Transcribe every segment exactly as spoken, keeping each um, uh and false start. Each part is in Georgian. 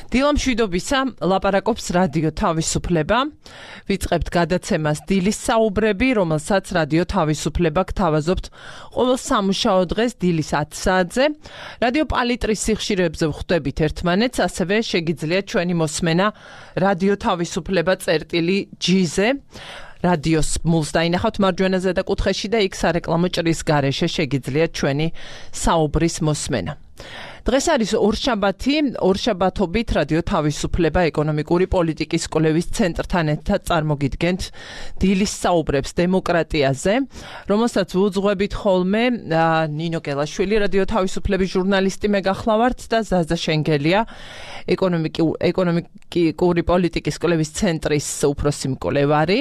დილამშვიდობისა, ლაპარაკობს რადიო თავისუფლება. ვიწყებთ გადაცემას დილის საუბრები, რომელსაც რადიო თავისუფლება გთავაზობთ ყოველ სამუშაო დღეს დილის ათი საათზე. რადიო პალიტრის სიხშირეებზე ვხვდებით ერთმანეთს, ასევე შეგიძლიათ ჩვენი მოსმენა რადიო თავისუფლება წერტილი ჯი-ზე. რადიოს მულს დაინახავთ მარჯვენა ზედა კუთხეში და იქ სარეკლამო ჭრის გარეშე შეგიძლიათ ჩვენი საუბრის მოსმენა. დღეს არის ორშაბათი, ორშაბათობით რადიო თავისუფლება ეკონომიკური პოლიტიკის კვლევის ცენტრთან ერთად წარმოგიდგენთ დილის საუბრებს დემოკრატიაზე, რომელსაც ვუძღვებით ხოლმე ნინო გელაშვილი, რადიო თავისუფლების ჟურნალისტი მე გახლავართ და ზაზა შენგელია, ეკონომიკური პოლიტიკის კვლევის ცენტრის უფროსი მკვლევარი.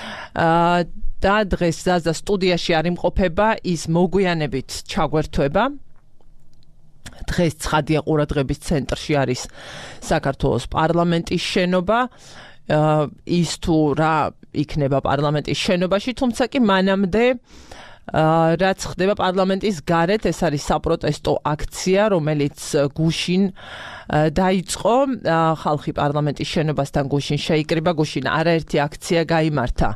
და დღეს ზაზა სტუდიაში არ იმყოფება, ის მოგვიანებით ჩაგვერთვება. დღეს ცხადია ყურადღების ცენტრში არის საქართველოს პარლამენტის შენობა, ის თუ რა იქნება პარლამენტის შენობაში, თუმცა კი მანამდე რაც ხდება პარლამენტის გარეთ, ეს არის საპროტესტო აქცია, რომელიც გუშინ დაიწყო, ხალხი პარლამენტის შენობასთან გუშინ შეიკრიბა, გუშინ არაერთი აქცია გაიმართა.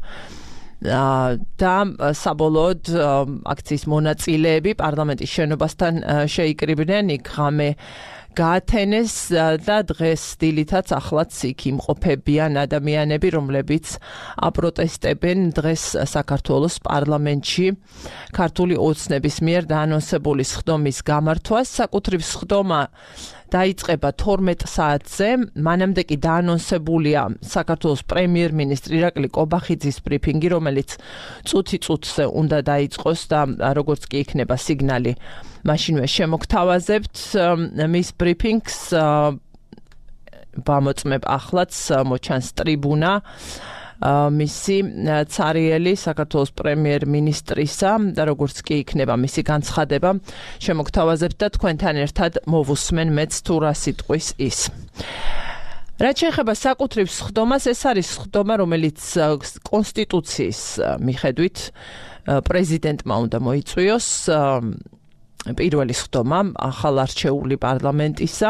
და საბოლოოდ აქციის მონაწილეები პარლამენტის შენობასთან შეიკრიბნენ, იქ ღამე გაათენეს და დღეს დილითაც ახლაც იქ იმყოფებიან ადამიანები, რომლებიც აპროტესტებენ დღეს საქართველოს პარლამენტში ქართული ოცნების მიერ დაანონსებული სხდომის გამართვას. საკუთრივ სხდომა დაიწყება თორმეტ საათზე, მანამდე კი დაანონსებულია საქართველოს პრემიერ-მინისტრი ირაკლი კობახიძის ბრიფინგი, რომელიც წუთი წუთზე უნდა დაიწყოს და როგორც კი იქნება სიგნალი, მაშინვე შემოგთავაზებთ მის ბრიფინგს. ვამოწმებ ახლაც, მოჩანს ტრიბუნა მისი ცარიელი საქართველოს პრემიერ-მინისტრისა და როგორც კი იქნება მისი განცხადება, შემოგთავაზებთ და თქვენთან ერთად მოვუსმენ მეც თუ რა სიტყვის ის. რაც შეეხება საკუთრივ სხდომას, ეს არის სხდომა, რომელიც კონსტიტუციის მიხედვით პრეზიდენტმა უნდა მოიწვიოს, პირველი სხდომა ახალ არჩეული პარლამენტისა,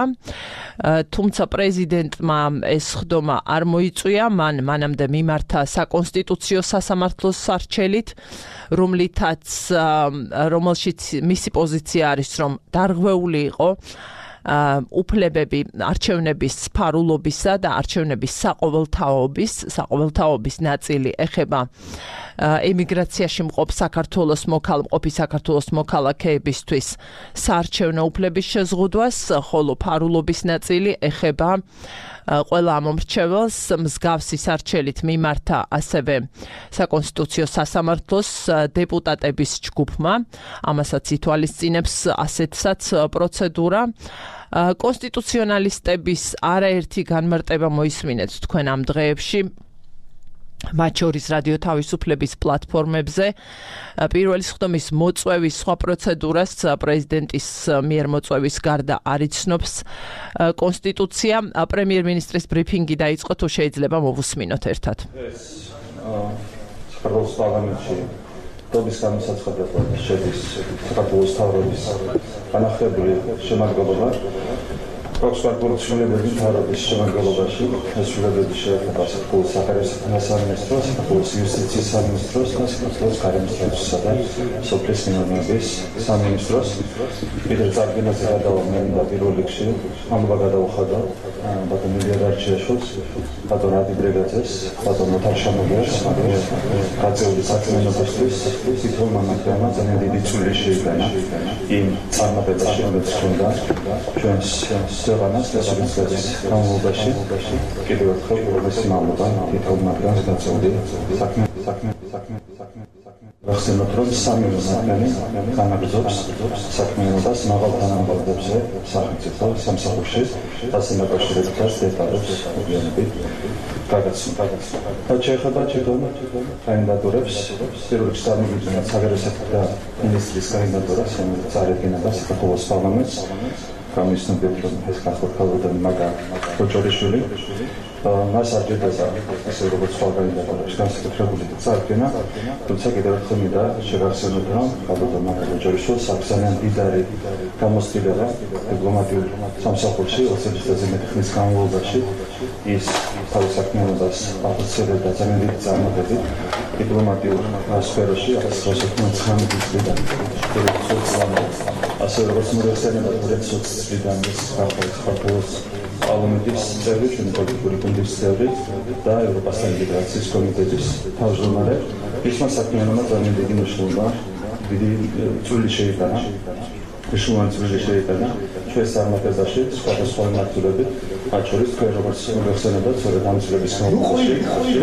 თუმცა პრეზიდენტმა ეს სხდომა არ მოიწვია, მან მანამდე მიმართა საკონსტიტუციო სასამართლოს სარჩელით, რომლითაც რომელშიც მისი პოზიცია არის, რომ დარღვეული იყო უფლებები არჩევნების ფარულობისა და არჩევნების საყოველთაობის, საყოველთაობის ნაწილი ეხება ემიგრაციაში მყოფ საქართველოს მოქალაქე საქართველოს მოქალაქეებისთვის საარჩევნო უფლების შეზღუდვას, ხოლო ფარულობის ნაწილი ეხება ყველა ამომრჩეველს მსგავსი სარჩელით მიმართა ასევე საკონსტიტუციო სასამართლოს დეპუტატების ჯგუფმა, ამასაც ითვალისწინებს ასეთსაც პროცედურა. კონსტიტუციონალისტების არაერთი განმარტება მოისმინეთ თქვენ ამ დღეებში, მათ შორის რადიო თავისუფლების პლატფორმებზე. პირველი სხდომის მოწვევის სხვა პროცედურას პრეზიდენტის მიერ მოწვევის გარდა არ იცნობს კონსტიტუცია. პრემიერ-მინისტრის ბრიფინგი დაიწყო, თუ შეიძლება მოვუსმინოთ ერთად. ეს საქართველოს პარლამენტში დობის განმსაცხადებლად შედის საქართველოს მთავრობის განახლებული შემადგენლობა. პროფესორ შვილებების მთავრობის შემადგენლობაში ეს შვილებები შეეხება საქართველოს საგარეო საქმეთა სამინისტროს, საქართველოს იუსტიციის სამინისტროს და საქართველოს გარემოსტატუსისა და სოფლის მიმართულების სამინისტროს. კიდევ წარდგენაზე გადავამენ და პირველ რიგში ამბობა გადავხადო ბატონ ილია დარჩიაშვილს, ბატონ ადი ბრეგაძეს, ბატონ ოთარ შამოგერს, გაწეული საქმიანობისთვის თითოეულ მამაკაცმა ძალიან დიდი წვლილი შეიტანა იმ წარმატებაში, რომელიც ჰქონდა ჩვენს ქვეყანას დასავლეთის განმავლობაში. კიდევ ერთხელ პროფესიო მამაკაცმა თითოეულ მამაკაცს გაწეული საქმე საქმე საქმე საქმე ვახსენოთ, რომ სამი საქმიანი განაგრძობს საქმიანობას მაღალ თანამდებობებზე სახელმწიფო სამსახურში, ასე დაკავშირებითაც დეტალებს მოგვიანებით გაგაცნობა. რაც შეეხება თვითონ კანდიდატურებს, პირველ რიგში წარმოგიდგენთ საგარეო საქმეთა მინისტრის კანდიდატურას, რომელიც წარადგინება საქართველოს პარლამენტს. გამისნობთ, რომ ეს განხორციელდა მაგა კოჭორიშვილი. მას არ ჭირდება ისე როგორც სხვა კანდიდატურებში განსაკუთრებული წარდგენა, თუმცა კიდევ ერთხელ მინდა შევახსენოთ, რომ ალბათ მაგალითად საქსანიან დიდარი გამოცდილება დიპლომატიურ სამსახურში ოცდაათი წელიწადზე მეტი ხნის განმავლობაში ის თავის საქმიანობას ახორციელებდა ძალიან დიდი წარმატებით დიპლომატიურ სფეროში ათას ცხრაასი ოცდათხმეტი წლიდან ასე როგორც მოიხსენება თერთმეტ წლიდან ის საქართველოს პარლამენტის წევრი, ჩვენი პოლიტიკური გუნდის წევრი და ევროპასთან ინტეგრაციის კომიტეტის თავმჯდომარე. ისმა საქმიანობა ძალიან დიდი მნიშვნელობა, დიდი წვლილი შეიტანა, მნიშვნელოვანი წვლილი შეიტანა ჩვენს წარმატებაში სხვადასხვა მიმართულებით, მათ შორის თქვენ როგორც მოიხსენება, სწორედ ამ წლების განმავლობაში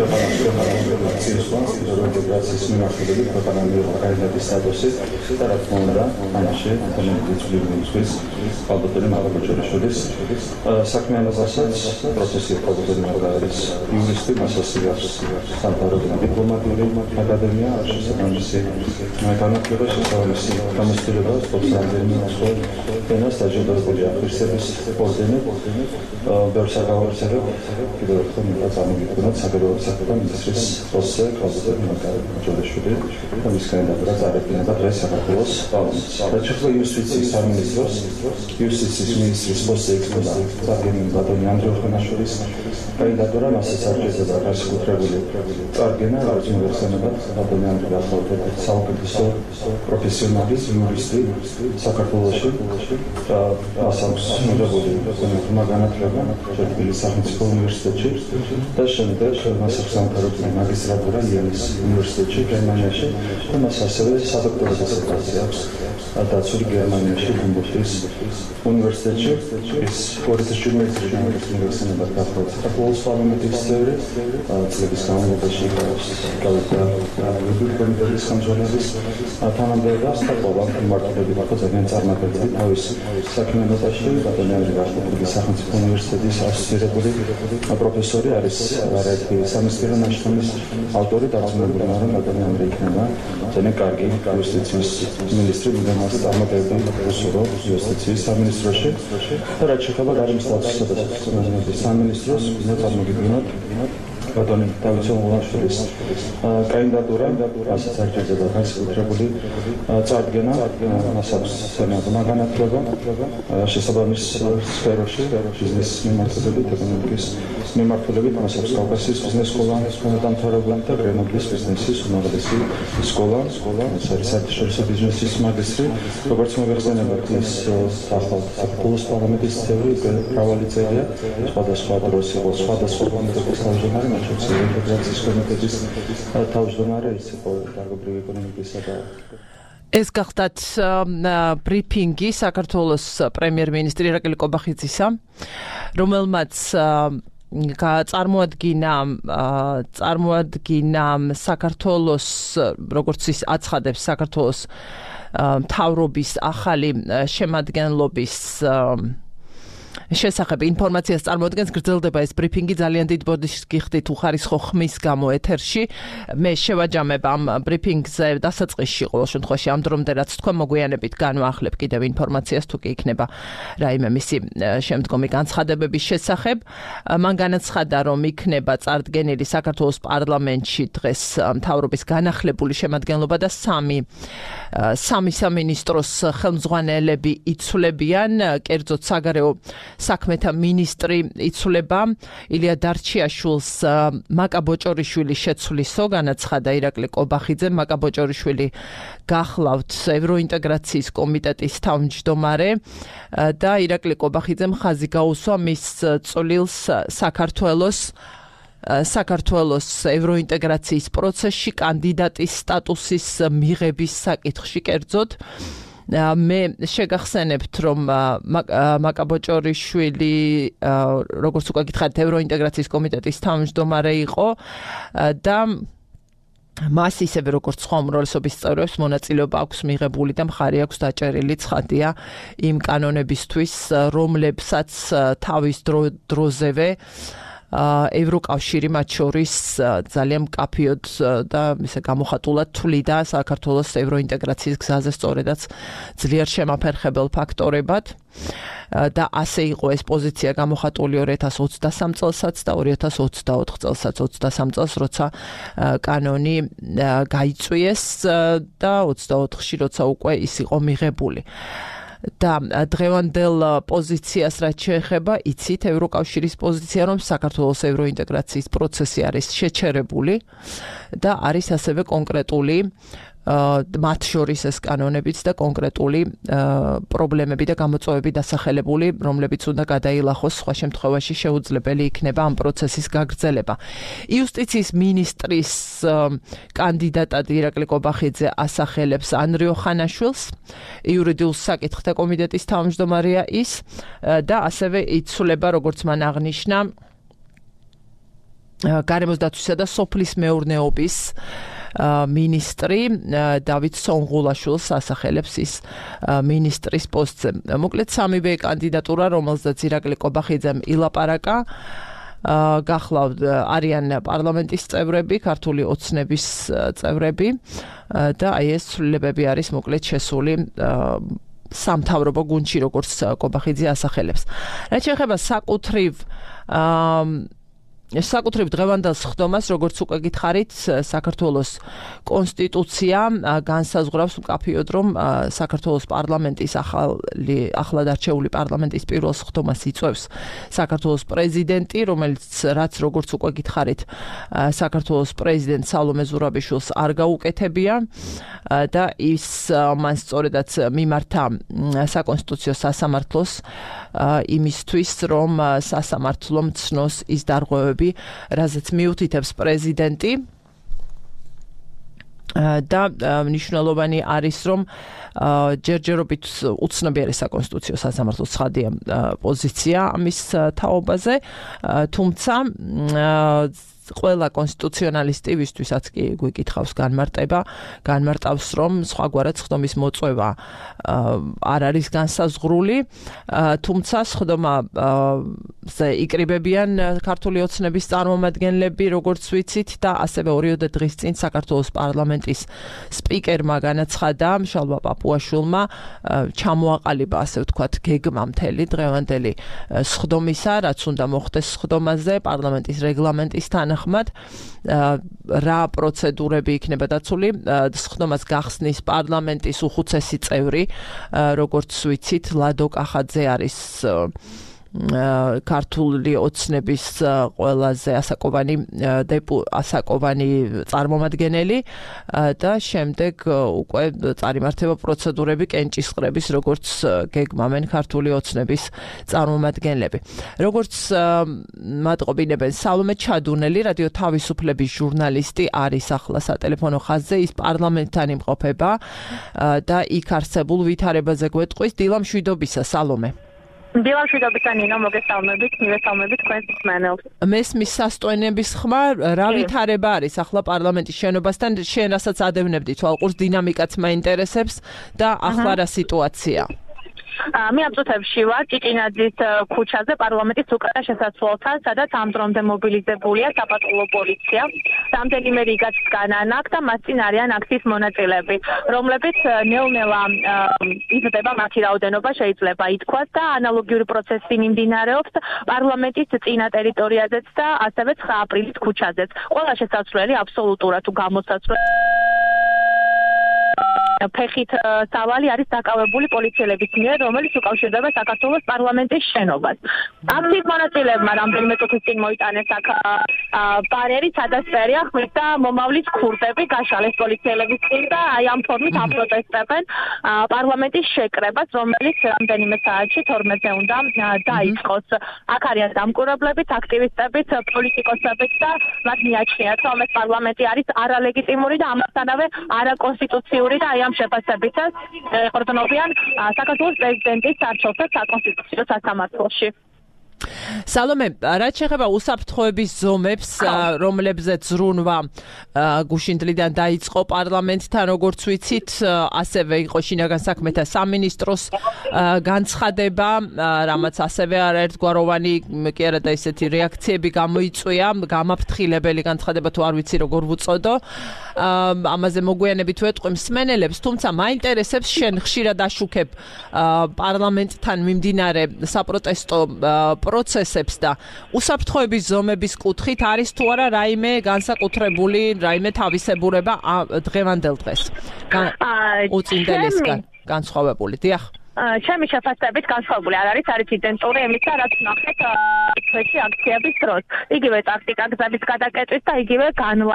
ინტეგრაციის მიმართულებით ქვეყანა მიიღო კანდიდატის სტატუსი და რა თქმა უნდა, ამაში ძალიან წვლილი მიუძღვის ალბათური მაგალითშვილის საქმიანობასაც პროფესიულ პროფესიონალის იურისტი მასოსი აქვს სამთავრობო დიპლომატიური აკადემია შესაბამისი განათლება შესაბამისი გამოცდილება სპეციალიზებული ენას დაჯილდოებულია ღირსების ორდენით ბევრ საგალობლებ კიდევ ერთხელ მინდა წარმოგიდგენოთ საბჭოთა საქმეთა მინისტრის პოსტზე კალბატონი მაკარაშვილი და მის კანდიდატურას წარებინება დღეს საქართველოს პარლამენტში. რაც შეეხება იუსტიციის სამინისტროს იუსტიციის მინისტრის პოსტზე იქნება წარდგენილი ბატონი ანდრეი ხანაშვილის კანდიდატურა, მასაც არ შეეძლება განსაკუთრებული წარდგენა, რაც მოიხსენება ბატონი ანდრეი ახალგაზრდა საუკეთესო პროფესიონალი იურისტი საქართველოში და მას აქვს მიღებული განათლება თბილისის სახელმწიფო უნივერსიტეტში და შემდეგ მას აქვს სამთავრობო მაგისტრატურა იელის უნივერსიტეტში გერმანიაში და მას ასევე სადოქტორო დისერტაცია აქვს დაცული გერმანიაში ჰუმბოლდტის უნივერსიტეტში. ის ორი ათას შვიდმეტი წლის უნივერსიტეტში გახდა საქართველოს პარლამენტის წევრი, წლების განმავლობაში გავიდა რეგულარული კომიტეტის ხელმძღვანელის თანამდებობას და ყველა მიმართულებით იყო ძალიან წარმატებული თავის საქმიანობაში. ბატონი ანდრეი გახდა სახელმწიფო უნივერსიტეტის ასოცირებული პროფესორი, არის არაერთი სამეცნიერო ნაშრომის ავტორი, დარწმუნებული ვარ, რომ ბატონი ანდრეი იქნება ძალიან კარგი იუსტიციის მინისტრი, ვინმე მას წარმატებები უსურო იუსტიციის სამინისტროში და რაც შეეხება გარემო სტატუსსა და საქმიანობის სამინისტროს, უნდა წარმოგიდგენოთ ბატონი დავით ჩოლოაშვილის კანდიდატურა, რასაც არ ჭირდება განსაკუთრებული წარდგენა, მას აქვს სენატმა განათლება შესაბამის სფეროში, ბიზნესის მიმართულებით, ეკონომიკის მიმართულებით, მას აქვს კავკასიის ბიზნეს სკოლის დამთავრებული და გრენობლის ბიზნესის უმაღლესი სკოლა, ეს არის საერთაშორისო ბიზნესის მაგისტრი, როგორც მოიხსენება, ის საქართველოს პარლამენტის წევრი, მრავალი წელია, სხვადასხვა დროს იყო სხვადასხვა კომიტეტის თავმჯდომარე, ინტეგრაციის კომიტეტის თავმჯდომარე, ის იყო დარგობრივი ეკონომიკისა და ეს გახდათ ბრიფინგი საქართველოს პრემიერ-მინისტრი ირაკლი კობახიძისა, რომელმაც წარმოადგინა წარმოადგინა საქართველოს, როგორც ის აცხადებს, საქართველოს მთავრობის ახალი შემადგენლობის შესახებ ინფორმაციას წარმოადგენს. გრძელდება ეს ბრიფინგი, ძალიან დიდ ბოდიშს გიხდით უხარისხო ხმის გამო ეთერში. მე შევაჯამებ ამ ბრიფინგზე დასაწყისში ყოველ შემთხვევაში ამ დრომდე რაც თქვა მოგვიანებით განვაახლებ კიდევ ინფორმაციას თუ კი იქნება რაიმე მისი შემდგომი განცხადებების შესახებ. მან განაცხადა, რომ იქნება წარდგენილი საქართველოს პარლამენტში დღეს მთავრობის განახლებული შემადგენლობა და სამი სამი სამინისტროს ხელმძღვანელები იცვლებიან, კერძოდ საგარეო საქმეთა მინისტრი იცვლება ილია დარჩიაშვილს მაკა ბოჭორიშვილი შეცვლისო, განაცხადა ირაკლი კობახიძე. მაკა ბოჭორიშვილი გახლავთ ევროინტეგრაციის კომიტეტის თავმჯდომარე და ირაკლი კობახიძემ ხაზი გაუსვა მის წვლილს საქართველოს საქართველოს ევროინტეგრაციის პროცესში კანდიდატის სტატუსის მიღების საკითხში, კერძოდ მე შეგახსენებთ, რომ მაკა ბოჭორიშვილი, როგორც უკვე გითხარით, ევროინტეგრაციის კომიტეტის თავმჯდომარე იყო და მას ისევე როგორც სხვა უმრავლესობის წევრებს მონაწილეობა აქვს მიღებული და მხარი აქვს დაჭერილი ცხადია იმ კანონებისთვის, რომლებსაც თავის დროზევე ევროკავშირი მათ შორის ძალიან მკაფიოდ და ისე გამოხატულად თვლიდა საქართველოს ევროინტეგრაციის გზაზე სწორედაც ძლიერ შემაფერხებელ ფაქტორებად და ასე იყო ეს პოზიცია გამოხატული ორი ათას ოცდასამ წელსაც და ორი ათას ოცდაოთხ წელსაც ოცდასამ წელს როცა კანონი გაიწვიეს და ოცდაოთხში როცა უკვე ის იყო მიღებული და დღევანდელ პოზიციას რაც შეეხება იცით ევროკავშირის პოზიცია რომ საქართველოს ევროინტეგრაციის პროცესი არის შეჩერებული და არის ასევე კონკრეტული მათ შორის ეს კანონებიც და კონკრეტული პრობლემები და გამოწვევები დასახელებული, რომლებიც უნდა გადაილახოს, სხვა შემთხვევაში შეუძლებელი იქნება ამ პროცესის გაგრძელება. იუსტიციის მინისტრის კანდიდატად ირაკლი კობახიძე ასახელებს ანრიო ხანაშვილს, იურიდიულ საკითხთა კომიტეტის თავმჯდომარეა ის და ასევე იცვლება, როგორც მან აღნიშნა, გარემოს დაცვისა და სოფლის მეურნეობის მინისტრი დავით სონღულაშვილს ასახელებს ის მინისტრის პოსტზე. მოკლედ სამივე კანდიდატურა, რომელზეც ირაკლი კობახიძემ ილაპარაკა, გახლავთ არიან პარლამენტის წევრები, ქართული ოცნების წევრები და აი ეს ცვლილებები არის მოკლედ შესული სამთავრობო გუნდში, როგორც კობახიძე ასახელებს. რაც შეეხება საკუთრივ საკუთრივ დღევანდელ სხდომას, როგორც უკვე გითხარით, საქართველოს კონსტიტუცია განსაზღვრავს მკაფიოდ, რომ საქართველოს პარლამენტის ახალი ახლად არჩეული პარლამენტის პირველ სხდომას იწვევს საქართველოს პრეზიდენტი, რომელიც რაც როგორც უკვე გითხარით, საქართველოს პრეზიდენტ სალომე ზურაბიშვილს არ გაუკეთებია და ის მან სწორედაც მიმართა საკონსტიტუციო სასამართლოს იმისთვის, რომ სასამართლო მცნოს ის დარღვევები, რაზეც მიუთითებს პრეზიდენტი და მნიშვნელოვანი არის, რომ ჯერჯერობით უცნობი არის საკონსტიტუციო სასამართლოს ცხადია პოზიცია ამის თაობაზე, თუმცა ყველა კონსტიტუციონალისტი, ვისთვისაც კი გვიკითხავს განმარტება, განმარტავს, რომ სხვაგვარად სხდომის მოწვევა არ არის განსაზღვრული, თუმცა სხდომაზე იკრიბებიან ქართული ოცნების წარმომადგენლები, როგორც ვიცით, და ასევე ორიოდე დღის წინ საქართველოს პარლამენტის სპიკერმა განაცხადა მშალვა პაპუაშვილმა ჩამოაყალიბა, ასე ვთქვათ, გეგმა მთელი დღევანდელი სხდომისა, რაც უნდა მოხდეს სხდომაზე პარლამენტის რეგლამენტის თანახმად, რა პროცედურები იქნება დაცული, სხდომას გახსნის პარლამენტის უხუცესი წევრი, როგორც ვიცით, ლადო კახაძე არის ქართული ოცნების ყველაზე ასაკოვანი ასაკოვანი წარმომადგენელი და შემდეგ უკვე წარიმართება პროცედურები კენჭისყრების, როგორც გეგმავენ ქართული ოცნების წარმომადგენლები. როგორც მატყობინებენ სალომე ჩადუნელი, რადიო თავისუფლების ჟურნალისტი არის ახლა სატელეფონო ხაზზე, ის პარლამენტთან იმყოფება და იქ არსებულ ვითარებაზე გვეტყვის. დილა მშვიდობისა, სალომე. დილა მშვიდობისა, ნინო, მოგესალმებით, მივესალმებით თქვენს მსმენელს. მესმის სასტოენების ხმა, რა ვითარება არის ახლა პარლამენტის შენობასთან, შენ რასაც ადევნებდი თვალყურს, დინამიკაც მაინტერესებს და ახლა რა სიტუაცია? მე ამ წუთებში ვარ ჭიჭინაძის ქუჩაზე პარლამენტის უკანა შესასვლელთან, სადაც ამ დრომდე მობილიზებულია საპატრულო პოლიცია. რამდენიმე რიგად დგანან აქ და მას წინ არიან აქციის მონაწილეები, რომლებიც ნელ-ნელა იზრდება მათი რაოდენობა, შეიძლება ითქვას, და ანალოგიური პროცესი მიმდინარეობს პარლამენტის წინა ტერიტორიაზეც და ასევე ცხრა აპრილის ქუჩაზეც. ყველა შესასვლელი აბსოლუტურად თუ გამოსასვლელი ფეხით სავალი არის დაკავებული პოლიციელების მიერ, რომელიც უკავშირდება საქართველოს პარლამენტის შენობას. აქციის მონაწილეებმა რამდენიმე წუთის წინ მოიტანეს აქ ბარერი, სადაც წერია ხმის და მომავლის ქურდები, გაშალეს პოლიციელების წინ და აი ამ ფორმით აპროტესტებენ პარლამენტის შეკრებას, რომელიც რამდენიმე საათში თორმეტზე უნდა დაიწყოს. აქ არიან დამკვირვებლებიც, აქტივისტებიც, პოლიტიკოსებიც და მათ მიაჩნიათ, რომ ეს პარლამენტი არის არალეგიტიმური და ამასთანავე არაკონსტიტუციური და აი ამ შეფასებითაც ეყრდნობიან საქართველოს პრეზიდენტის არჩევთა საკონსტიტუციო სასამართლოში. სალომე, რაც შეეხება უსაფრთხოების ზომებს, რომლებზეც ზრუნვა გუშინდლიდან დაიწყო პარლამენტთან, როგორც ვიცით, ასევე იყო შინაგან საქმეთა სამინისტროს განცხადება, რამაც ასევე არაერთგვაროვანი კი არა და ისეთი რეაქციები გამოიწვია, გამაფრთხილებელი განცხადება თუ არ ვიცი როგორ ვუწოდო. ამაზე მოგვიანებით ვეტყვი მსმენელებს, თუმცა მაინტერესებს შენ ხშირად აშუქებ პარლამენტთან მიმდინარე საპროტესტო პროცესებს და უსაფრთხოების ზომების კუთხით არის თუ არა რაიმე განსაკუთრებული, რაიმე თავისებურება დღევანდელ დღეს. უწინდელისგან განსხვავებული, დიახ. ჩემი შეფასებით განსხვავებული არ არის, არის იდენტური იმისა, რაც ნახეთ ჩვენი აქციების დროს. იგივე ტაქტიკა გზების გადაკეტვის და იგივე განვა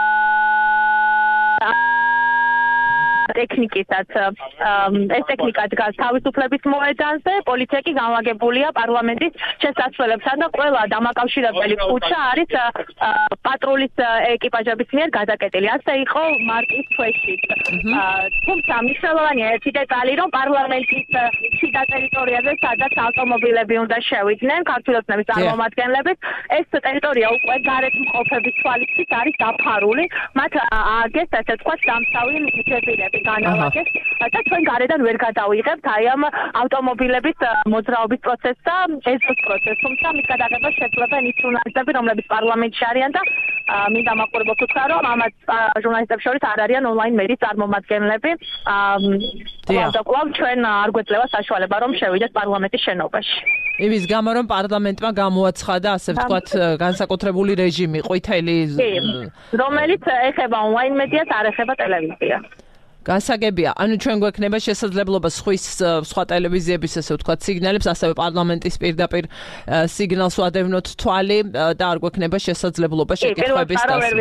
ტექნიკისაც ეს ტექნიკა დგას თავისუფლების მოედანზე, პოლიცია კი განლაგებულია პარლამენტის შესასვლელებთან და ყველა დამაკავშირებელი ქუჩა არის პატრულის ეკიპაჟების მიერ გადაკეტილი. ასე იყო მარტის თვეში. თუმცა მნიშვნელოვანია ერთი დეტალი, რომ პარლამენტის შიდა ტერიტორიაზე, სადაც ავტომობილები უნდა შევიდნენ, ქართული ოცნების წარმომადგენლებით, ეს ტერიტორია უკვე გარეთ მყოფების თვალისწინებით არის დაფარული. მათ ააგეს ასე ვთქვათ დამსავი ჯებირები. განალაგეს და ჩვენ გარედან ვერ გადავიღებთ აი ამ ავტომობილების მოძრაობის პროცესს და ეზოს პროცესს. თუმცა მის გადაღებას შეძლებენ ის ჟურნალისტები, რომლებიც პარლამენტში არიან და მინდა მაყურებელს უთხრა, რომ ამათ ჟურნალისტებს შორის არ არიან ონლაინ მედიის წარმომადგენლები. და კვლავ ჩვენ არ გვეძლევა საშუალება, რომ შევიდეთ პარლამენტის შენობაში. იმის გამო, რომ პარლამენტმა გამოაცხადა, ასე ვთქვათ, განსაკუთრებული რეჟიმი, ყვითელი, რომელიც ეხება ონლაინ მედიას, არ ეხება ტელევიზიას. გასაგებია, ანუ ჩვენ გვექნება შესაძლებლობა სხვის სხვა ტელევიზიების ასე ვთქვათ სიგნალებს, ასევე პარლამენტის პირდაპირ სიგნალს ვადევნოთ თვალი და არ გვექნება შესაძლებლობა შეკითხვების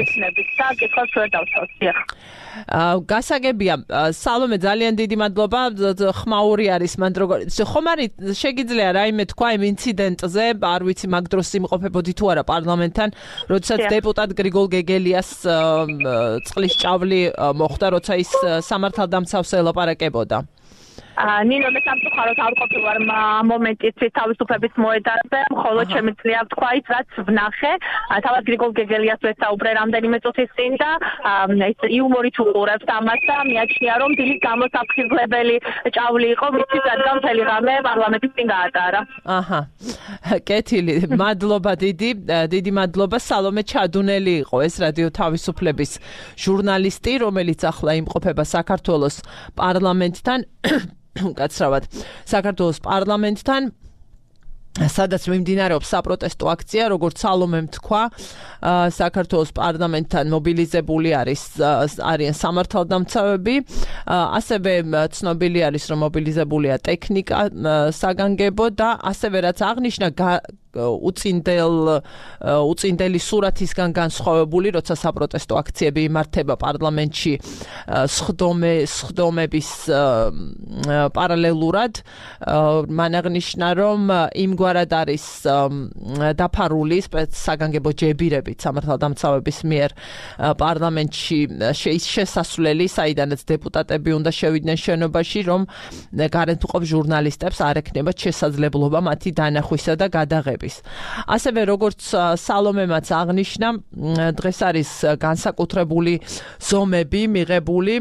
დასმის. გასაგებია, სალომე, ძალიან დიდი მადლობა, ხმაური არის მანდ როგორ ხომ არის შეგიძლია რაიმე თქვა იმ ინციდენტზე, არ ვიცი მაგ დროს იმყოფებოდი თუ არა პარლამენტთან, როდესაც დეპუტატ გრიგოლ გეგელიას წყლის ჭავლი მოხდა, როცა ის სამართალდამცავს ელაპარაკებოდა. ნინო მე სამწუხაროდ არ ყოფილვარ მომენტისთვის თავისუფლების მოედანზე, მხოლოდ შემიძლია ვთქვა ის, რაც ვნახე. თავად გრიგოლ გეგელიას ვესაუბრე რამდენიმე წუთის წინ და ეს იუმორით უყურებს ამას და მიაჩნია, რომ დილის გამოსაფრთხილებელი ჭავლი იყო, მისთვის რადგან მთელი ღამე პარლამენტის წინ გაატარა. აჰა. კეთილი, მადლობა დიდი, დიდი მადლობა. სალომე ჩადუნელი იყო ეს რადიო თავისუფლების ჟურნალისტი, რომელიც ახლა იმყოფება საქართველოს პარლამენტთან. კაცრავად საქართველოს პარლამენტთან, სადაც მიმდინარეობს საპროტესტო აქცია, როგორც სალომემ თქვა, საქართველოს პარლამენტთან მობილიზებული არის არიან სამართალდამცავები, ასევე ცნობილი არის, რომ მობილიზებულია ტექნიკა საგანგებო და ასევე რაც აღნიშნა უწინდელ უწინდელი სურათისგან განსხვავებული, როცა საპროტესტო აქციები იმართება პარლამენტში სხდომე სხდომების პარალელურად, მან აღნიშნა, რომ იმგვარად არის დაფარული საგანგებო ჯებირებით სამართალდამცავების მიერ პარლამენტში შესასვლელი, საიდანაც დეპუტატები უნდა შევიდნენ შენობაში, რომ გარეთ მყოფ ჟურნალისტებს არ ექნებათ შესაძლებლობა მათი დანახვისა და გადაღების. ასევე როგორც სალომემაც აღნიშნა, დღეს არის განსაკუთრებული ზომები მიღებული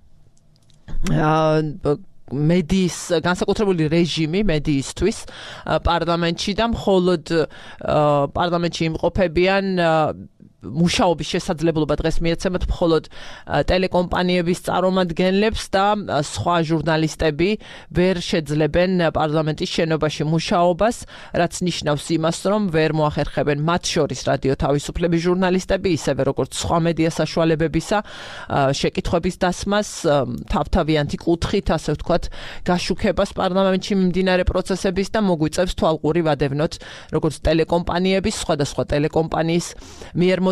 მედიის განსაკუთრებული რეჟიმი მედიისთვის პარლამენტში და მხოლოდ პარლამენტში იმყოფებიან მუშაობის შესაძლებლობა დღეს მიეცემათ მხოლოდ ტელეკომპანიების წარმომადგენლებს და სხვა ჟურნალისტები ვერ შეძლებენ პარლამენტის შენობაში მუშაობას, რაც ნიშნავს იმას, რომ ვერ მოახერხებენ მათ შორის რადიო თავისუფლების ჟურნალისტები, ისევე როგორც სხვა მედია საშუალებებისა შეკითხვების დასმას, თავთავიანთი კუთხით, ასე ვთქვათ, გაშუქებას პარლამენტში მიმდინარე პროცესების და მოგვიწევს თვალყური ვადევნოთ, როგორც ტელეკომპანიების, სხვადასხვა ტელეკომპანიის მიერ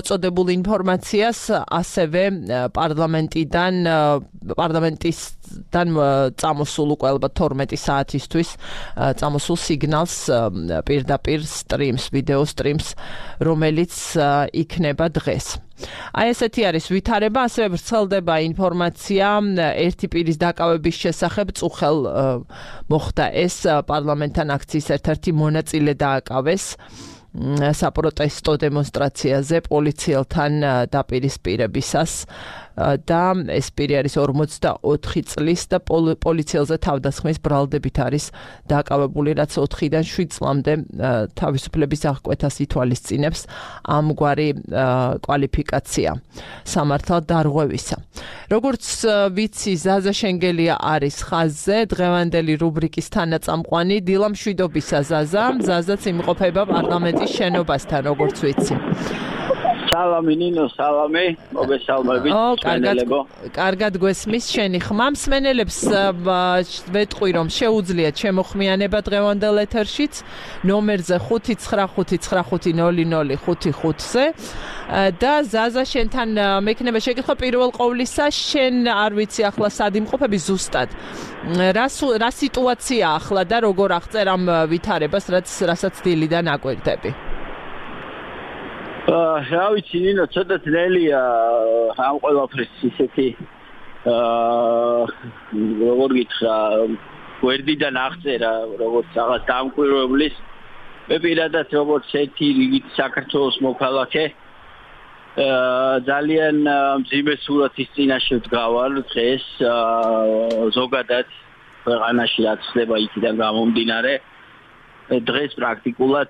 მოწოდებულ ინფორმაციას ასევე პარლამენტიდან პარლამენტისგან წამოსულ უკვე ალბათ თორმეტი საათისთვის წამოსულ სიგნალს პირდაპირ სტრიმს, ვიდეო სტრიმს, რომელიც იქნება დღეს. Აი ესეთი არის ვითარება, ასევე ვრცელდება ინფორმაცია ერთი პირის დაკავების შესახებ, წუხელ მოხდა ეს პარლამენტთან აქციის ერთ-ერთი მონაწილე დააკავეს საპროტესტო დემონსტრაციაზე პოლიციელთან დაპირისპირებისას და ეს პირი არის ორმოცდაოთხი წლის და პოლიციელზე თავდასხმის ბრალდებით არის დაკავებული, რაც ოთხიდან შვიდ წლამდე თავისუფლების აღკვეთას ითვალისწინებს ამგვარი კვალიფიკაცია სამართალ დარღვევისა. Როგორც ვიცი, ზაზა შენგელია არის ხაზზე, დღევანდელი რუბრიკის თანაწამყვანი. დილა მშვიდობისა ზაზა, ზაზაც იმყოფება პარლამენტის შენობასთან, როგორც ვიცი. სალამი ნინო, სალამი, მოგესალმებით, მსმენელებო. კარგად გვესმის შენი ხმა. მსმენელებს ვეტყვი, რომ შეუძლიათ შემოხმიანება დღევანდელ ეთერშიც ნომერზე ხუთი ცხრა ხუთი ცხრა ხუთი ნული ნული ხუთი ხუთზე და ზაზა შენთან მექნება შეკითხვა პირველ ყოვლისა, შენ არ ვიცი ახლა სად იმყოფები ზუსტად. რა რა სიტუაცია ახლა და როგორ აღწერ ამ ვითარებას, რაც რასაც დილიდან აკვირდები? რა ვიცი ნინო, ცოტა ძნელია ამ ყველაფრის ისეთი როგორ გითხრა, გვერდიდან აღწერა, როგორც რაღაც დამკვირვებლის. მე პირადად როგორც ერთი რიგით საქართველოს მოქალაქე ძალიან მძიმე სურათის წინაშე ვდგავარ დღეს ზოგადად ქვეყანაში რაც ხდება იქიდან გამომდინარე. დღეს პრაქტიკულად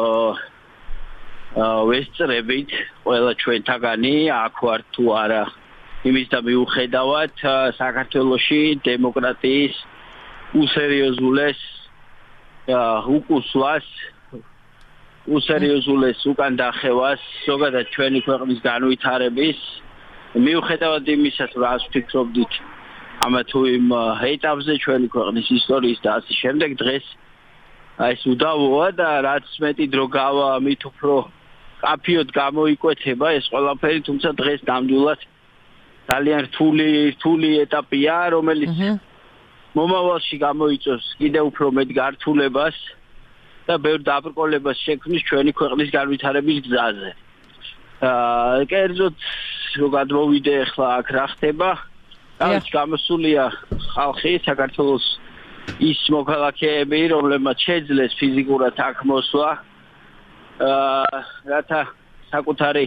ვესწრებით ყველა ჩვენთაგანი აქ ვარ თუ არა იმის და მიუხედავად საქართველოში დემოკრატიის უსერიოზულეს უკუსვას უსერიოზულეს უკან დახევას ზოგადად ჩვენი ქვეყნის განვითარების მიუხედავად იმისა თუ რას ვფიქრობდით ამა თუ იმ ეტაპზე ჩვენი ქვეყნის ისტორიის და ასე შემდეგ დღეს აი ეს უდავოა და რაც მეტი დრო გავა მით უფრო კაფიოდ გამოიკვეთება ეს ყველაფერი, თუმცა დღეს ნამდვილად ძალიან რთული რთული ეტაპია, რომელიც მომავალში გამოიწვევს კიდევ უფრო მეტ გართულებას და ბევრ დაბრკოლებას შექმნის ჩვენი ქვეყნის განვითარების გზაზე. აა კერძოდ რო გადმოვიდე ახლა აქ რა ხდება, რაც გამოსულია ხალხი საქართველოს ის მოქალაქეები, რომლებმაც შეძლეს ფიზიკურად აქ მოსვლა რათა საკუთარი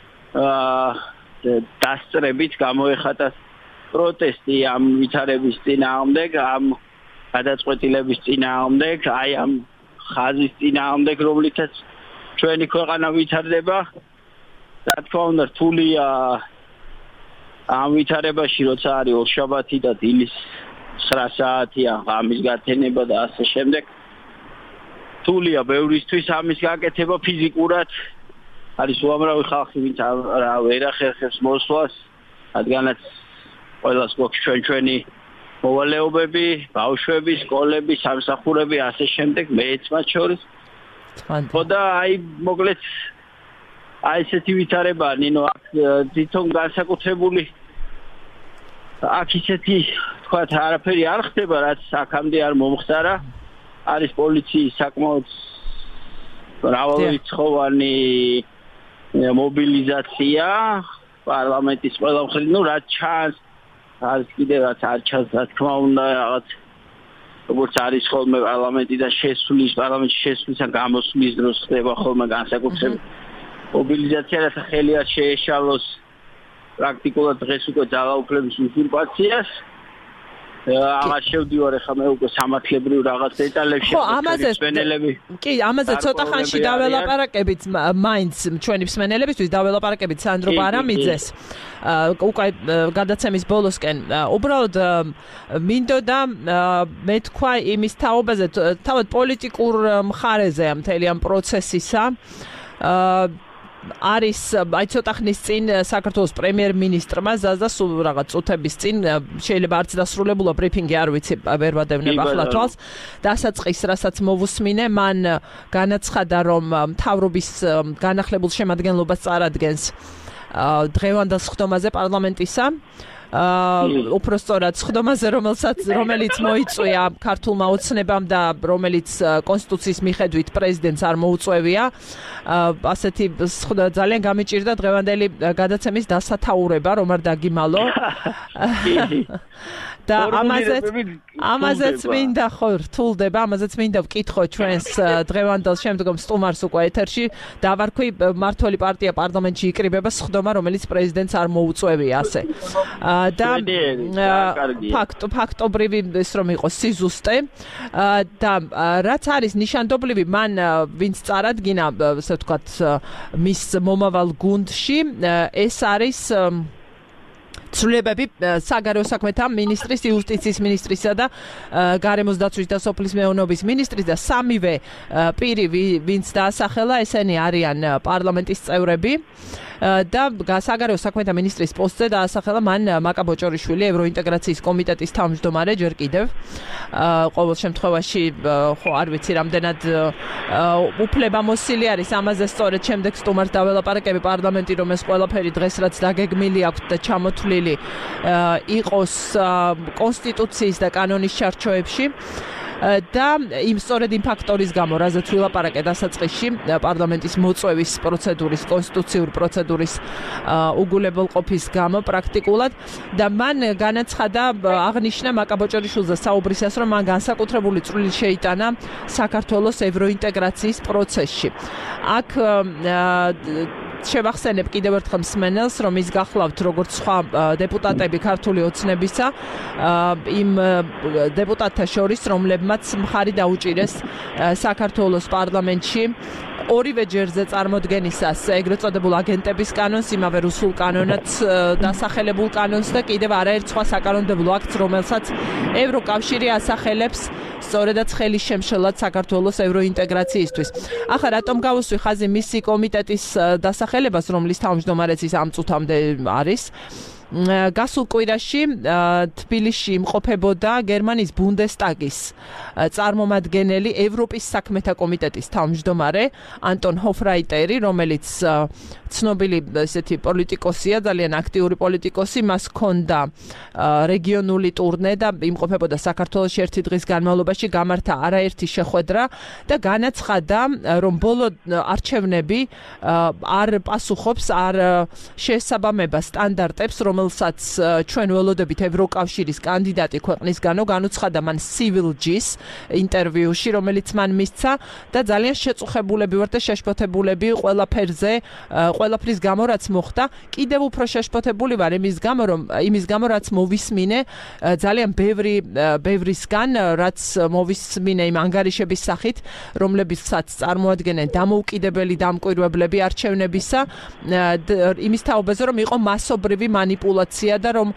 დასწრებით გამოეხატათ პროტესტი ამ ვითარების წინააღმდეგ, ამ გადაწყვეტილების წინააღმდეგ, აი ამ ხაზის წინააღმდეგ, რომლითაც ჩვენი ქვეყანა ვითარდება. რა თქმა უნდა, რთულია ამ ვითარებაში, როცა არის ორშაბათი და დილის ცხრა საათია ღამის გათენება და ასე შემდეგ. რთულია ბევრისთვის ამის გაკეთება ფიზიკურად. არის უამრავი ხალხი, ვინც რა ვერ ახერხებს მოსვლას, რადგანაც ყველას გვაქვს ჩვენ ჩვენი მოვალეობები, ბავშვები, სკოლები, სამსახურები, ასე შემდეგ, მეც მათ შორის. ხოდა აი მოკლედ აი ესეთი ვითარება, ნინო, აქ თვითონ განსაკუთრებული აქ ისეთი თქვა არაფერი არ ხდება, რაც აქამდე არ მომხდარა. არის პოლიციის საკმაოდ მრავალრიცხოვანი მობილიზაცია პარლამენტის ყველა მხრიდან, ну რაც ჩანს, არის კიდევ რაც არ ჩანს, რა თქმა უნდა, რაღაც როგორც არის ხოლმე პარლამენტიდან შესვლის, პარლამენტში შესვლისან გამოსვლის დროს ხდება ხოლმე განსაკუთრებული მობილიზაცია, რათა ხელი არ შეეშალოს პრაქტიკულად დღეს უკვე ძალაუფლების უზურპაციას. აღარ შევდივარ ახლა მე უკვე სამართლებრივ რაღაც დეტალებში მსმენელები. კი, ამაზე ცოტა ხანში დაველაპარაკებით, მაინც ჩვენი მსმენელებისთვის დაველაპარაკებით სანდრო ბარამიძეს. უკვე გადაცემის ბოლოსკენ უბრალოდ მინდოდა მე თქვა იმის თაობაზე, თავად პოლიტიკურ მხარეზე ამ მთელი ამ პროცესისა. არის აი ცოტა ხნის წინ საქართველოს პრემიერ-მინისტრმა ზაზა სულ რაღაც წუთების წინ შეიძლება არც დასრულებულა ბრიფინგი არ ვიცი ვერ ვადევნებ ახლა თვალს დასაწყის რასაც მოვუსმინე მან განაცხადა რომ მთავრობის განახლებულ შემადგენლობას წარადგენს დღევანდელ სხდომაზე პარლამენტისა აა უпростоრად სხდომაზე რომელსაც რომელიც მოიწვია ქართულმა ოცნებამ და რომელიც კონსტიტუციის მიხედვით პრეზიდენტს არ მოუწევია ასეთი ძალიან გამიჭირდა დღევანდელი გადაცემის დასათაურება რომ არ დაგიმალო და ამაზეც ამაზეც მინდა ხო რთულდება ამაზეც მინდა ვკითხო ჩვენს დღევანდელ შემდგომ სტუმარს უკვე ეთერში დავარქვი მართველი პარტია პარლამენტში იკრიბება სხდომა რომელიც პრეზიდენტს არ მოუწევია ასე და ფაქტ ფაქტობრივი ის რომ იყოს სიზუსტე და რაც არის ნიშანდობლივი მან ვინც წარადგინა ასე ვთქვათ მის მომავალ გუნდში ეს არის ცვლილებები საგარეო საქმეთა მინისტრის, იუსტიციის მინისტრისა და გარემოს დაცვის და სოფლის მეურნეობის მინისტრის და სამივე პირი ვინც დაასახელა ესენი არიან პარლამენტის წევრები და საგარეო საქმეთა მინისტრის პოსტზე დაასახელა მან მაკა ბოჭორიშვილი ევროინტეგრაციის კომიტეტის თავმჯდომარე ჯერ კიდევ ყოველ შემთხვევაში ხო არ ვიცი რამდენად უფლებამოსილი არის ამაზე სწორედ შემდეგ სტუმარს დაველაპარაკები პარლამენტი რომ ეს ყველაფერი დღეს რაც დაგეგმილი აქვს და ჩამოთვლილი იყოს კონსტიტუციის და კანონის ჩარჩოებში და იმ სწორედ იმ ფაქტორის გამო, რაზეც ვილაპარაკე დასაწყისში, პარლამენტის მოწვევის პროცედურის, კონსტიტუციური პროცედურის უგულებელყოფის გამო პრაქტიკულად და მან განაცხადა აღნიშნა მაკა ბოჭორიშვილზე საუბრისას, რომ მან განსაკუთრებული წვლილი შეიტანა საქართველოს ევროინტეგრაციის პროცესში. აქ შევახსენებ კიდევ ერთხელ მსმენელს, რომ ის გახლავთ როგორც სხვა დეპუტატები ქართული ოცნებისა, იმ დეპუტატთა შორის, რომლებმაც მხარი დაუჭირეს საქართველოს პარლამენტში ორივე ჯერზე წარმოდგენისას ეგრეთ წოდებულ აგენტების კანონს, იმავე რუსულ კანონად დასახელებულ კანონს და კიდევ არაერთ სხვა საკანონმდებლო აქტს, რომელსაც ევროკავშირი ასახელებს სწორედაც ხელის შემშლად საქართველოს ევროინტეგრაციისთვის. ახლა რატომ გავუსვი ხაზი მისი კომიტეტის დასახელებას, რომლის თავმჯდომარეც ის ამ წუთამდე არის? გასულ კვირაში თბილისში იმყოფებოდა გერმანიის ბუნდესტაგის წარმომადგენელი ევროპის საქმეთა კომიტეტის თავმჯდომარე ანტონ ჰოფრაიტერი, რომელიც ცნობილი ესეთი პოლიტიკოსია, ძალიან აქტიური პოლიტიკოსი, მას ჰქონდა რეგიონული ტურნე და იმყოფებოდა საქართველოში ერთი დღის განმავლობაში, გამართა არაერთი შეხვედრა და განაცხადა, რომ ბოლო არჩევნები არ პასუხობს, არ შეესაბამება სტანდარტებს, რომელსაც ჩვენ ველოდებით ევროკავშირის კანდიდატი ქვეყნისგანო განუცხადა მან Civil G-ს ინტერვიუში, რომელიც მან მისცა და ძალიან შეწუხებულები ვარ და შეშფოთებულები ყველაფერზე, ყველაფრის გამო რაც მოხდა. კიდევ უფრო შეშფოთებული ვარ იმის გამო, რომ იმის გამო რაც მოვისმინე ძალიან ბევრი ბევრისგან, რაც მოვისმინე იმ ანგარიშების სახით, რომლებსაც წარმოადგენენ დამოუკიდებელი დამკვირვებლები არჩევნებისა, იმის თაობაზე, რომ იყო მასობრივი მანიპულაცია და რომ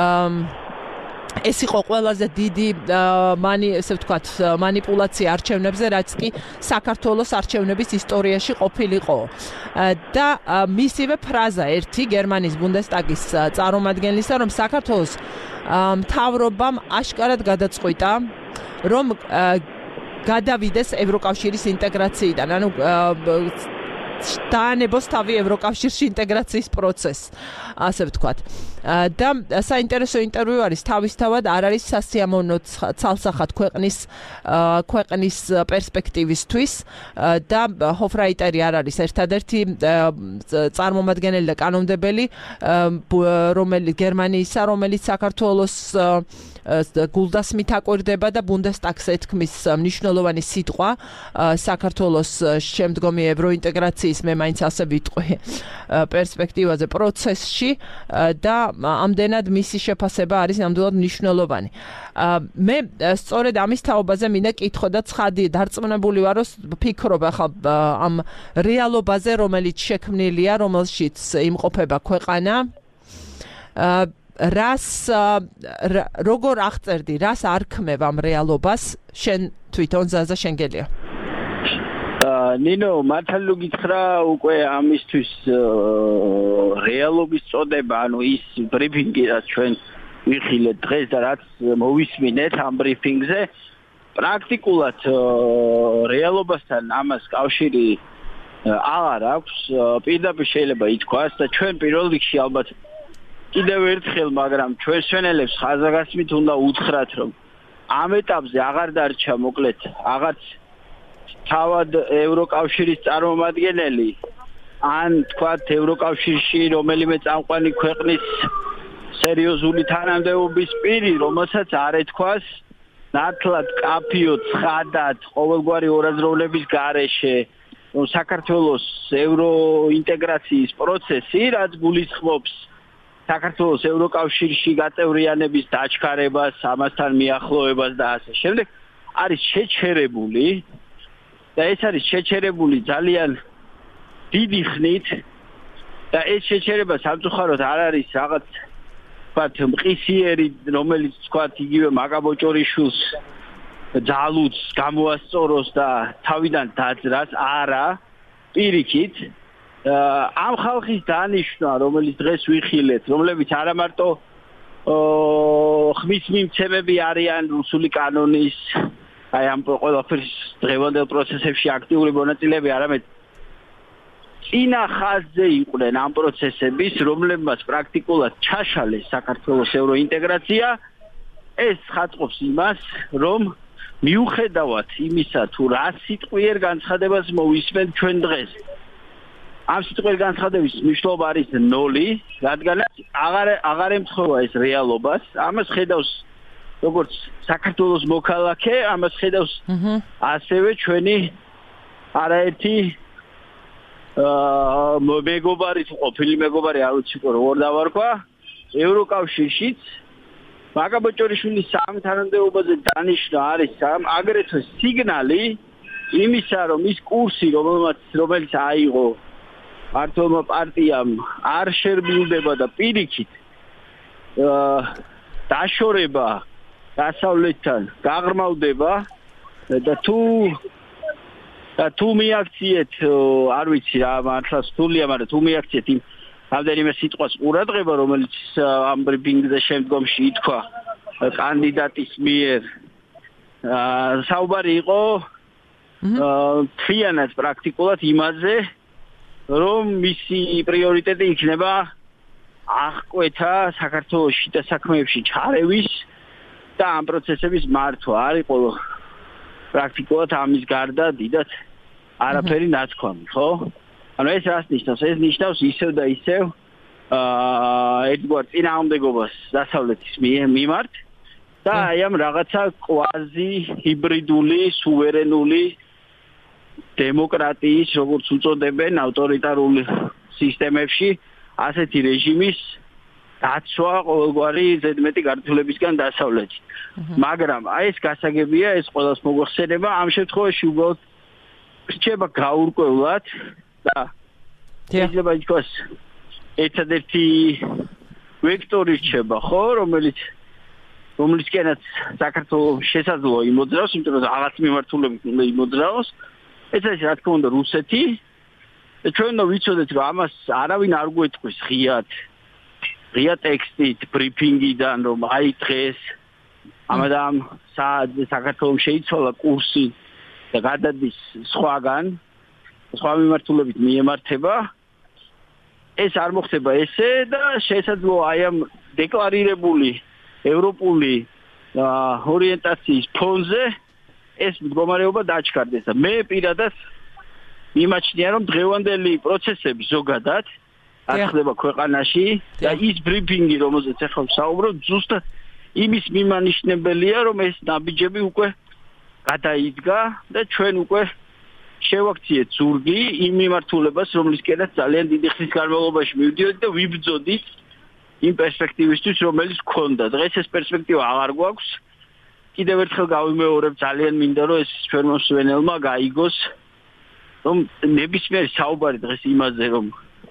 ეს იყო ყველაზე დიდი მანი, ესე ვთქვათ, მანიპულაცია არჩევნებზე, რაც კი საქართველოს არჩევნების ისტორიაში ყოფილიყო. და მისივე ფრაზა ერთი გერმანიის ბუნდესტაგის წარმომადგენლისა, რომ საქართველოს მთავრობამ აშკარად გადაწყვიტა, რომ გადავიდეს ევროკავშირის ინტეგრაციიდან, ანუ დაანებოს თავი ევროკავშირში ინტეგრაციის პროცესს, ასე ვთქვათ. და საინტერესო ინტერვიუ არის თავისთავად, არ არის სასიამოვნო ცალსახად ქვეყნის ქვეყნის პერსპექტივისთვის და ჰოფრაიტერი არ არის ერთადერთი წარმომადგენელი და კანონმდებელი, რომელიც გერმანიისა, რომელიც საქართველოს გულდას მითაკვირდება და ბუნდესტაგს ეთქმის მნიშვნელოვანი სიტყვა საქართველოს შემდგომი ევროინტეგრაციის, მე მაინც ასე ვიტყვი, პერსპექტივაზე პროცესში და ამდენად მისი შეფასება არის ნამდვილად მნიშვნელოვანი. მე სწორედ ამის თაობაზე მინდა კითხო და ცხადი დარწმუნებული ვარ, რომ ვფიქრობ ახლა ამ რეალობაზე, რომელიც შექმნილია, რომელშიც იმყოფება ქვეყანა. რას როგორ აღწერდი, რას არქმევ ამ რეალობას შენ თვითონ ზაზა შენგელია? ნინო მართალი გითხრა უკვე ამისთვის რეალობის წოდება ანუ ის ბრიფინგი რაც ჩვენ ვიხილეთ დღეს და რაც მოვისმინეთ ამ ბრიფინგზე პრაქტიკულად რეალობასთან ამას კავშირი აღარ აქვს პირდაპირ შეიძლება ითქვას და ჩვენ პირველ რიგში ალბათ კიდევ ერთხელ მაგრამ ჩვენ სვენელებს ხაზაგასმით უნდა უთხრათ რომ ამ ეტაპზე აღარ დარჩა მოკლედ აღარც თავად ევროკავშირის წარმომადგენელი ან თქვათ ევროკავშირში რომელიმე წამყვანი ქვეყნის სერიოზული თანამდებობის პირი რომელსაც არ ეთქვას ნათლად კაფიო ცხადად ყოველგვარი ორაზროვნების გარეშე რომ საქართველოს ევროინტეგრაციის პროცესი რაც გულისხმობს საქართველოს ევროკავშირში გაწევრიანების დაჩქარებას ამასთან მიახლოებას და ასე შემდეგ არის შეჩერებული და ეს არის შეჩერებული ძალიან დიდი ხნით და ეს შეჩერება სამწუხაროდ არ არის რაღაც ვთქვათ მყისიერი რომელიც ვთქვათ იგივე მაკაბოჭორიშვილს ძალუც გამოასწოროს და თავიდან დაძრას არა პირიქით ამ ხალხის დანიშვნა რომელიც დღეს ვიხილეთ რომლებიც არა მარტო ხმის მიმცემები არიან რუსული კანონის აი ამ ყველაფრის დღევანდელ პროცესებში აქტიური მონაწილეები არამედ წინა ხაზზე იყვნენ ამ პროცესების რომლებმაც პრაქტიკულად ჩაშალეს საქართველოს ევროინტეგრაცია ეს ხატყობს იმას რომ მიუხედავად იმისა თუ რა სიტყვიერ განცხადებას მოვისმენთ ჩვენ დღეს ამ სიტყვიერ განცხადების მნიშვნელობა არის ნოლი რადგანაც აღარ აღარ ემთხვევა ეს რეალობას ამას ხედავს როგორც საქართველოს მოქალაქე ამას ხედავს ასევე ჩვენი არაერთი აა მეგობარი თუ ყოფილი მეგობარი არ ვიცი როგორ დავარქვა ევროკავშირშიც მაკაბოჭორიშვილის სამ თანამდებობაზე დანიშნა არის აგრეთვე სიგნალი იმისა რომ ის კურსი რომელმაც რომელიც აიღო მართლმა პარტიამ არ შერბილდება და პირიქით აა დაშორება დასავლეთთან გაღრმავდება და თუ და თუ მიაქციეთ არ ვიცი რა მართლა სთულია მაგრამ თუ მიაქციეთ იმ რამდენიმე სიტყვას ყურადღება რომელიც ამ ბრიფინგზე შემდგომში ითქვა კანდიდატის მიერ საუბარი იყო თვიანად პრაქტიკულად იმაზე რომ მისი პრიორიტეტი იქნება აღკვეთა საქართველოს შიდა საქმეებში ჩარევის და ამ პროცესების მართვა არ იყო პრაქტიკულად ამის გარდა დიდად არაფერი ნათქვამი ხო ანუ ეს რას ნიშნავს ეს ნიშნავს ისევ და ისევ აა ერთგვარ წინააღმდეგობას დასავლეთის მიმართ და აი ამ რაღაცა კვაზი ჰიბრიდული სუვერენული დემოკრატიის როგორც უწოდებენ ავტორიტარული სისტემებში ასეთი რეჟიმის დაცვა ყოველგვარი ზედმეტი გართულებისგან დასავლეთში მაგრამ აი ეს გასაგებია ეს ყველას მოგვახსენება ამ შემთხვევაში უბრალოდ რჩება გაურკვევლად და შეიძლება ითქვას ერთადერთი ვექტორი რჩება ხო რომელიც რომლისკენაც საქართველოს შესაძლოა იმოძრაოს იმიტომ რომ რაღაც მიმართულებით უნდა იმოძრაოს ეს არის რა თქმა უნდა რუსეთი და ჩვენ უნდა ვიცოდეთ რომ ამას არავინ არ გვეტყვის ღიად ღია ტექსტით ბრიფინგიდან რომ აი დღეს ამადამ საათზე საქართველოს შეიცვალა კურსი და გადადის სხვაგან სხვა მიმართულებით მიემართება ეს არ მოხდება ესე და შესაძლოა აი ამ დეკლარირებული ევროპული ორიენტაციის ფონზე ეს მდგომარეობა დაჩქარდეს და მე პირადად მიმაჩნია რომ დღევანდელი პროცესები ზოგადად არ ხდება ქვეყანაში და ის ბრიფინგი რომელზეც ახლა ვსაუბრობ ზუსტად იმის მიმანიშნებელია რომ ეს ნაბიჯები უკვე გადაიდგა და ჩვენ უკვე შევაქციეთ ზურგი იმ მიმართულებას რომლისკენაც ძალიან დიდი ხნის განმავლობაში მივდიოდით და ვიბრძოდით იმ პერსპექტივისთვის რომელიც გქონდა დღეს ეს პერსპექტივა აღარ გვაქვს კიდევ ერთხელ გავიმეორებ ძალიან მინდა რომ ეს ჩვენ მოსვენელმა გაიგოს რომ ნებისმიერი საუბარი დღეს იმაზე რომ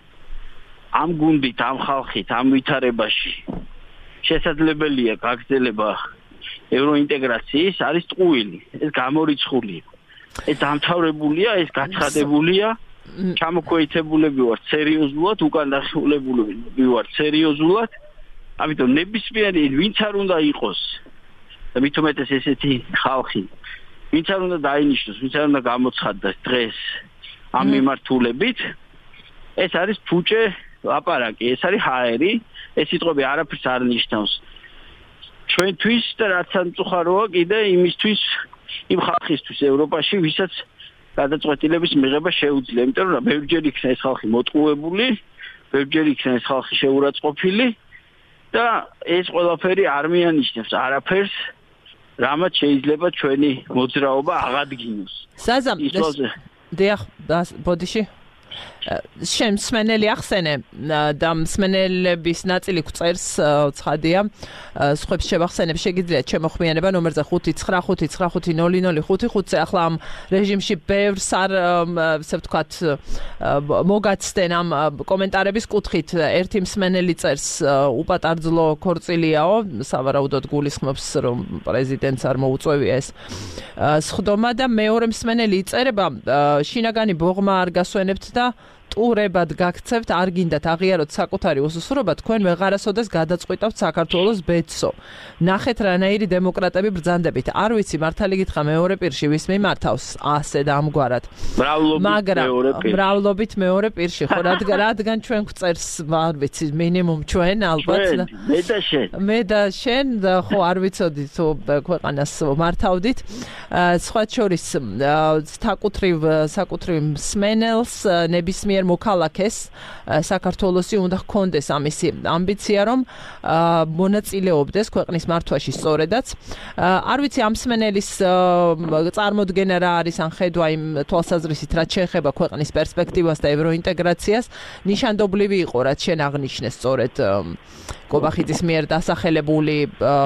ამ გუნდით ამ ხალხით ამ ვითარებაში შესაძლებელია გაგრძელება ევროინტეგრაციის არის ტყუილი ეს გამორიცხული ეს დამთავრებულია, ეს გაცხადებულია. ჩამოქვეითებულები ვართ სერიოზულად, უკან დახეულებულები ვართ სერიოზულად. ამიტომ ნებისმიერი ვინც არ უნდა იყოს და მით უმეტეს ესეთი ხალხი, ვინც არ უნდა დაინიშნოს, ვინც არ უნდა გამოცხადდეს დღეს ამ მიმართულებით, ეს არის ფუჭე ლაპარაკი, ეს არის ჰაერი, ეს სიტყვები არაფერს არ ნიშნავს. ჩვენთვის და რაც სამწუხაროა კიდე იმისთვის, იმ ხალხისთვის ევროპაში, ვისაც გადაწყვეტილების მიღება შეუძლია, იმიტომ რომ ბევრჯერ იქნა ეს ხალხი მოტყუებული, ბევრჯერ იქნა ეს ხალხი შეურაცხყოფილი და ეს ყველაფერი არ მიანიშნებს არაფერს, რამაც შეიძლება ჩვენი მოძრაობა აღადგინოს. საზამ, დიახ, ბოდიში შენ მსმენელი ახსენე და მსმენელების ნაწილი გვწერს ცხადია სხვებს შევახსენებ შეგიძლიათ შემოხმიანება ნომერზე ხუთი ცხრა ხუთი ცხრა ხუთი ნული ნული ხუთი ხუთზე ახლა ამ რეჟიმში ბევრს არ ესე ვთქვათ მოგაცდენ ამ კომენტარების კუთხით ერთი მსმენელი წერს უპატარძლო ქორწილიაო სავარაუდოდ გულისხმობს რომ პრეზიდენტს არ მოუწევია ეს სხდომა და მეორე მსმენელი იწერება შინაგანი ბოღმა არ გასვენებთ და ტურებად გაქცევთ, არ გინდათ აღიაროთ საკუთარი უსუსურობა, თქვენ ვეღარასოდეს გადაწყვიტავთ საქართველოს ბედსო. ნახეთ რანაირი დემოკრატები ბრძანდებით. არ ვიცი, მართალი გითხრა მეორე პირში ვის მიმართავს ასე და ამგვარად. მაგრამ მრავლობით მეორე პირში, ხო, რადგან ჩვენ გვწერს, არ ვიცი, მინიმუმ ჩვენ ალბათ. მე და შენ. მე და შენ, ხო, არ ვიცოდი თუ ქვეყანას მართავდით. სხვა შორის საკუთრივ საკუთრივ მსმენელს ნებისმიერ მოქალაქეს საქართველოსი უნდა ჰქონდეს ამისი ამბიცია რომ მონაწილეობდეს ქვეყნის მართვაში სწორედაც. არ ვიცი ამ მსმენელის წარმოდგენა რა არის ან ხედვა იმ თვალსაზრისით რაც შეეხება ქვეყნის პერსპექტივას და ევროინტეგრაციას. ნიშანდობლივი იყო რაც შენ აღნიშნეს სწორედ კობახიძის მიერ დასახელებული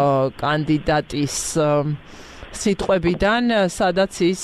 კანდიდატის სიტყვებიდან, სადაც ის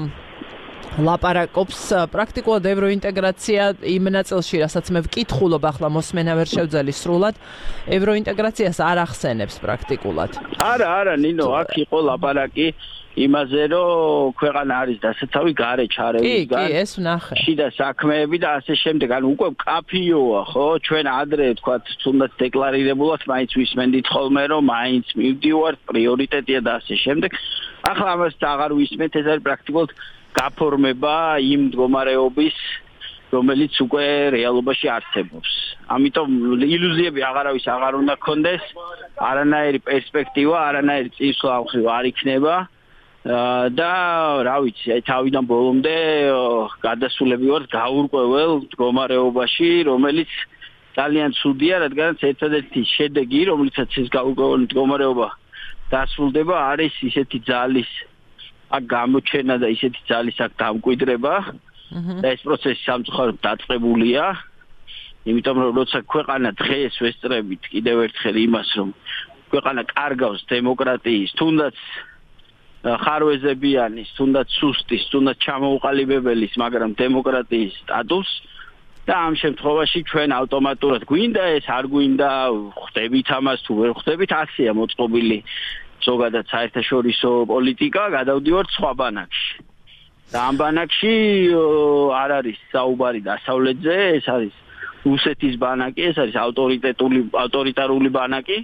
ლაპარაკობს პრაქტიკულად ევროინტეგრაცია იმ ნაწილში, რასაც მე ვკითხულობ ახლა მოსმენა ვერ შევძელი სრულად, ევროინტეგრაციას არ ახსენებს პრაქტიკულად. არა, არა, ნინო, აქ იყო ლაპარაკი იმაზე, რომ ქვეყანა არის დასაცავი გარე ჩარევისგან. კი, კი, ეს ვნახე. შიდა საქმეები და ასე შემდეგ. ანუ უკვე კაფიოა, ხო? ჩვენ ადრე თქვათ, თუნდაც დეკლარირებულად მაინც ვისმენდით ხოლმე, რომ მაინც მივდივართ, პრიორიტეტია და ასე შემდეგ. ახლა ამას აღარ ვისმენთ, ეს არის პრაქტიკულად გაფორმება იმ მდგომარეობის, რომელიც უკვე რეალობაში არსებობს. ამიტომ ილუზიები აღარავის აღარ უნდა გქონდეს, არანაირი პერსპექტივა, არანაირი წინსვლა არ იქნება და რა ვიცი, აი თავიდან ბოლომდე გადასულები ვართ გაურკვეველ მდგომარეობაში, რომელიც ძალიან ცუდია, რადგანაც ერთადერთი შედეგი, რომლითაც ეს გაურკვეველი მდგომარეობა დასრულდება, არის ისეთი ძალის აქ გამოჩენა და ისეთი ძალის აქ დამკვიდრება და ეს პროცესი სამწუხაროდ დაწყებულია. იმიტომ რომ როცა ქვეყანა დღეს ვესწრებით კიდევ ერთხელ იმას, რომ ქვეყანა კარგავს დემოკრატიის, თუნდაც ხარვეზებიანის, თუნდაც სუსტის, თუნდაც ჩამოუყალიბებელის, მაგრამ დემოკრატიის სტატუსს და ამ შემთხვევაში ჩვენ ავტომატურად გვინდა ეს, არ გვინდა, ხვდებით ამას თუ ვერ ხვდებით, აქცია მოწყობილი ზოგადად საერთაშორისო პოლიტიკა, გადავდივართ სხვა ბანაკში. და ამ ბანაკში არ არის საუბარი დასავლეთზე, ეს არის რუსეთის ბანაკი, ეს არის ავტორიტეტული ავტორიტარული ბანაკი.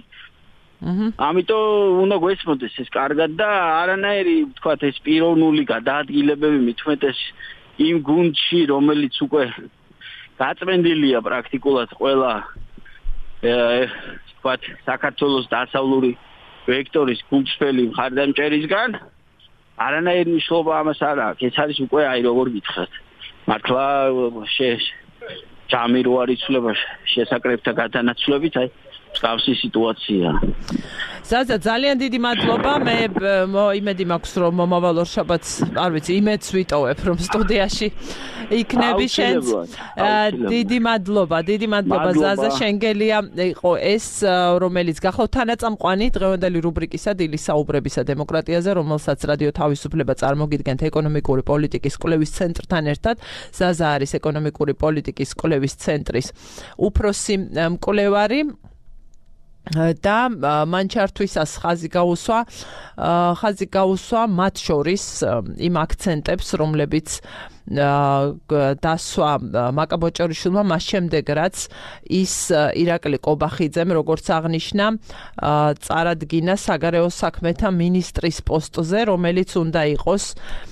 ამიტომ უნდა გვესმოდეს ეს კარგად და არანაირი, ვთქვათ, ეს პიროვნული გადაადგილებები მithumetes იმ გუნდში, რომელიც უკვე გაწმენდილია პრაქტიკულად ყველა ვთქვათ, საქართველოს დასავლური ვექტორის გულწრფელი მხარდამჭერისგან არანაირი მნიშვნელობა ამას არ აქვს. ეს არის უკვე აი როგორ გითხრათ. მართლა ჯამი რო არის ცვლება შესაკრებთა გადანაცვლებით, აი მსგავსი სიტუაცია. ზაზა, ძალიან დიდი მადლობა. მე იმედი მაქვს რომ მომავალ ორშაბათს, არ ვიცი, იმედს ვიტოვებ რომ სტუდიაში იქნები შენც. დიდი მადლობა, დიდი მადლობა ზაზა, შენგელია იყო ეს, რომელიც გახლავთ თანაწამყვანი დღევანდელი რუბრიკისა დილის საუბრებისა დემოკრატიაზე, რომელსაც რადიო თავისუფლება წარმოგიდგენთ ეკონომიკური პოლიტიკის კვლევის ცენტრთან ერთად. ზაზა არის ეკონომიკური პოლიტიკის კვლევის ცენტრის უფროსი მკვლევარი. და მან ჩართვისას ხაზი გაუსვა ხაზი გაუსვა მათ შორის იმ აქცენტებს, რომლებიც დასვა მაკაბოჭორიშვილმა მას შემდეგ, რაც ის ირაკლი ყობახიძემ, როგორც აღნიშნა, წარადგინა საგარეო საქმეთა მინისტრის პოსტზე, რომელიც უნდა იყოს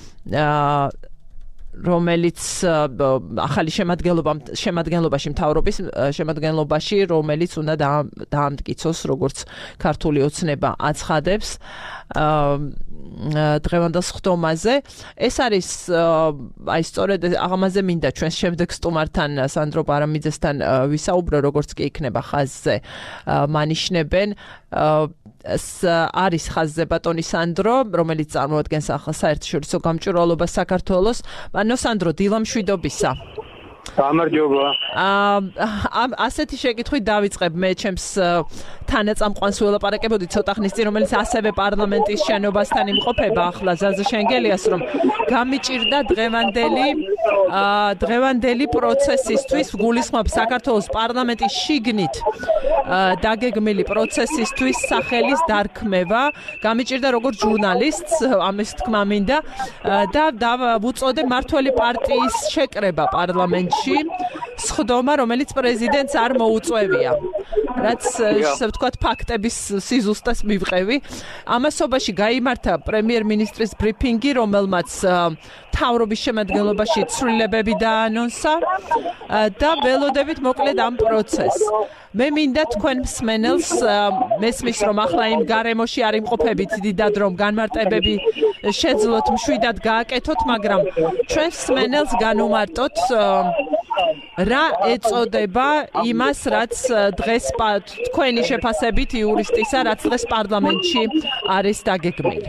რომელიც ახალი შემადგენლობა შემადგენლობაში მთავრობის შემადგენლობაში, რომელიც უნდა დაამტკიცოს, როგორც ქართული ოცნება აცხადებს დღევანდელ სხდომაზე. ეს არის აი სწორედ აღამაზე მინდა ჩვენს შემდეგ სტუმართან სანდრო პარამიძესთან ვისაუბრო, როგორც კი იქნება ხაზზე მანიშნებენ. არის ხაზზე ბატონი სანდრო, რომელიც წარმოადგენს საერთაშორისო გამჭვირვალობას საქართველოს. ბატონო სანდრო, დილა მშვიდობისა. გამარჯობა. აა ასეთი შეკითხვით დავიწყებ მე ჩემს თანაწამყვანს ველაპარაკებოდი ცოტა ხნის წინ, რომელიც ასევე პარლამენტის შენობასთან იმყოფება ახლა ზაზა შენგელიას, რომ გამიჭირდა დღევანდელი დღევანდელი პროცესისთვის, გულისხმობ საქართველოს პარლამენტის შიგნით დაგეგმილი პროცესისთვის სახელის დარქმევა, გამიჭირდა როგორც ჟურნალისტს, ამის თქმა მინდა, და ვუწოდე მართველი პარტიის შეკრება პარლამენტში. სხდომა, რომელიც პრეზიდენტს არ მოუწევია. რაც ისე ვთქვათ, ფაქტების სიზუსტეს მივყევი. ამასობაში გაიმართა პრემიერ-მინისტრის ბრიფინგი, რომელმაც მთავრობის შემადგენლობაში ცვლილებები დაანონსა და ველოდებით მოკლედ ამ პროცესს. მე მინდა თქვენ მსმენელს მესმის, რომ ახლა იმ გარემოში არ იმყოფებით დიდად, რომ განმარტებები შეძლოთ მშვიდად გააკეთოთ, მაგრამ ჩვენ მსმენელს განუმარტოთ რა ეწოდება იმას, რაც დღეს თქვენი შეფასებით იურისტისა, რაც დღეს პარლამენტში არის დაგეგმილი.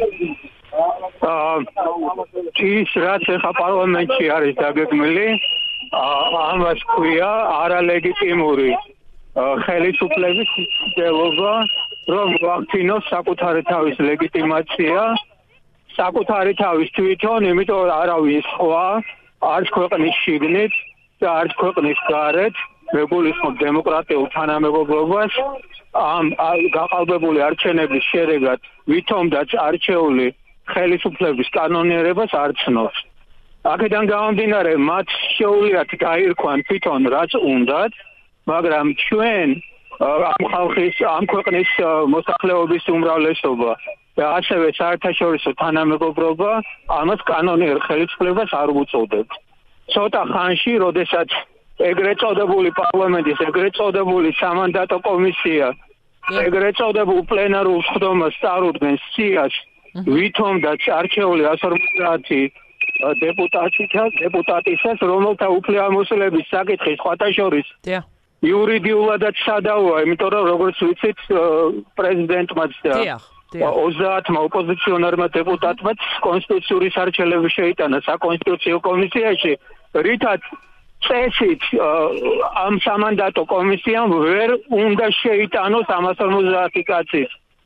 ის რაც ახლა პარლამენტში არის დაგეგმილი, ამას ქვია არალეგიტიმური ხელისუფლების ცდილობა, რომ ვაქცინოს საკუთარი თავის ლეგიტიმაცია, საკუთარი თავის თვითონ, იმიტომ რომ არავის სხვა არც ქვეყნის შიგნით და არც ქვეყნის გარეთ მეგულისხმობ დემოკრატიულ თანამეგობრობას ამ გაყალბებული არჩევნების შედეგად ვითომდაც არჩეული ხელისუფლების კანონიერებას არ ცნობს. აქედან გამომდინარე, მათ შეუძლიათ გაირქვან თვითონ რაც უნდათ, მაგრამ ჩვენ ამ ხალხის, ამ ქვეყნის მოსახლეობის უმრავლესობა და ასევე საერთაშორისო თანამეგობრობა ამას კანონიერ ხელისუფლებას არ უწოდებთ. ცოტა ხანში, როდესაც ეგრეთ წოდებული პარლამენტის, ეგრეთ წოდებული სამანდატო კომისია, ეგრეთ წოდებულ პლენარულ სხდომას წარუდგენს სიას, ვითომდაც არჩეული ასი ორმოცდაათი დეპუტატისას, რომელთა უფლებამოსილების საკითხი სხვათა შორის იურიდიულადაც სადავოა, იმიტომ რომ როგორც ვიცით, პრეზიდენტმაც და ოცდაათმა ოპოზიციონერმა დეპუტატმა კონსტიტუციური სარჩელები შეიტანა საკონსტიტუციო კომისიაში, რითაც წესით ამ სამანდატო კომისიამ ვერ უნდა შეიტანოს ამას ორმოცდაათი კაცის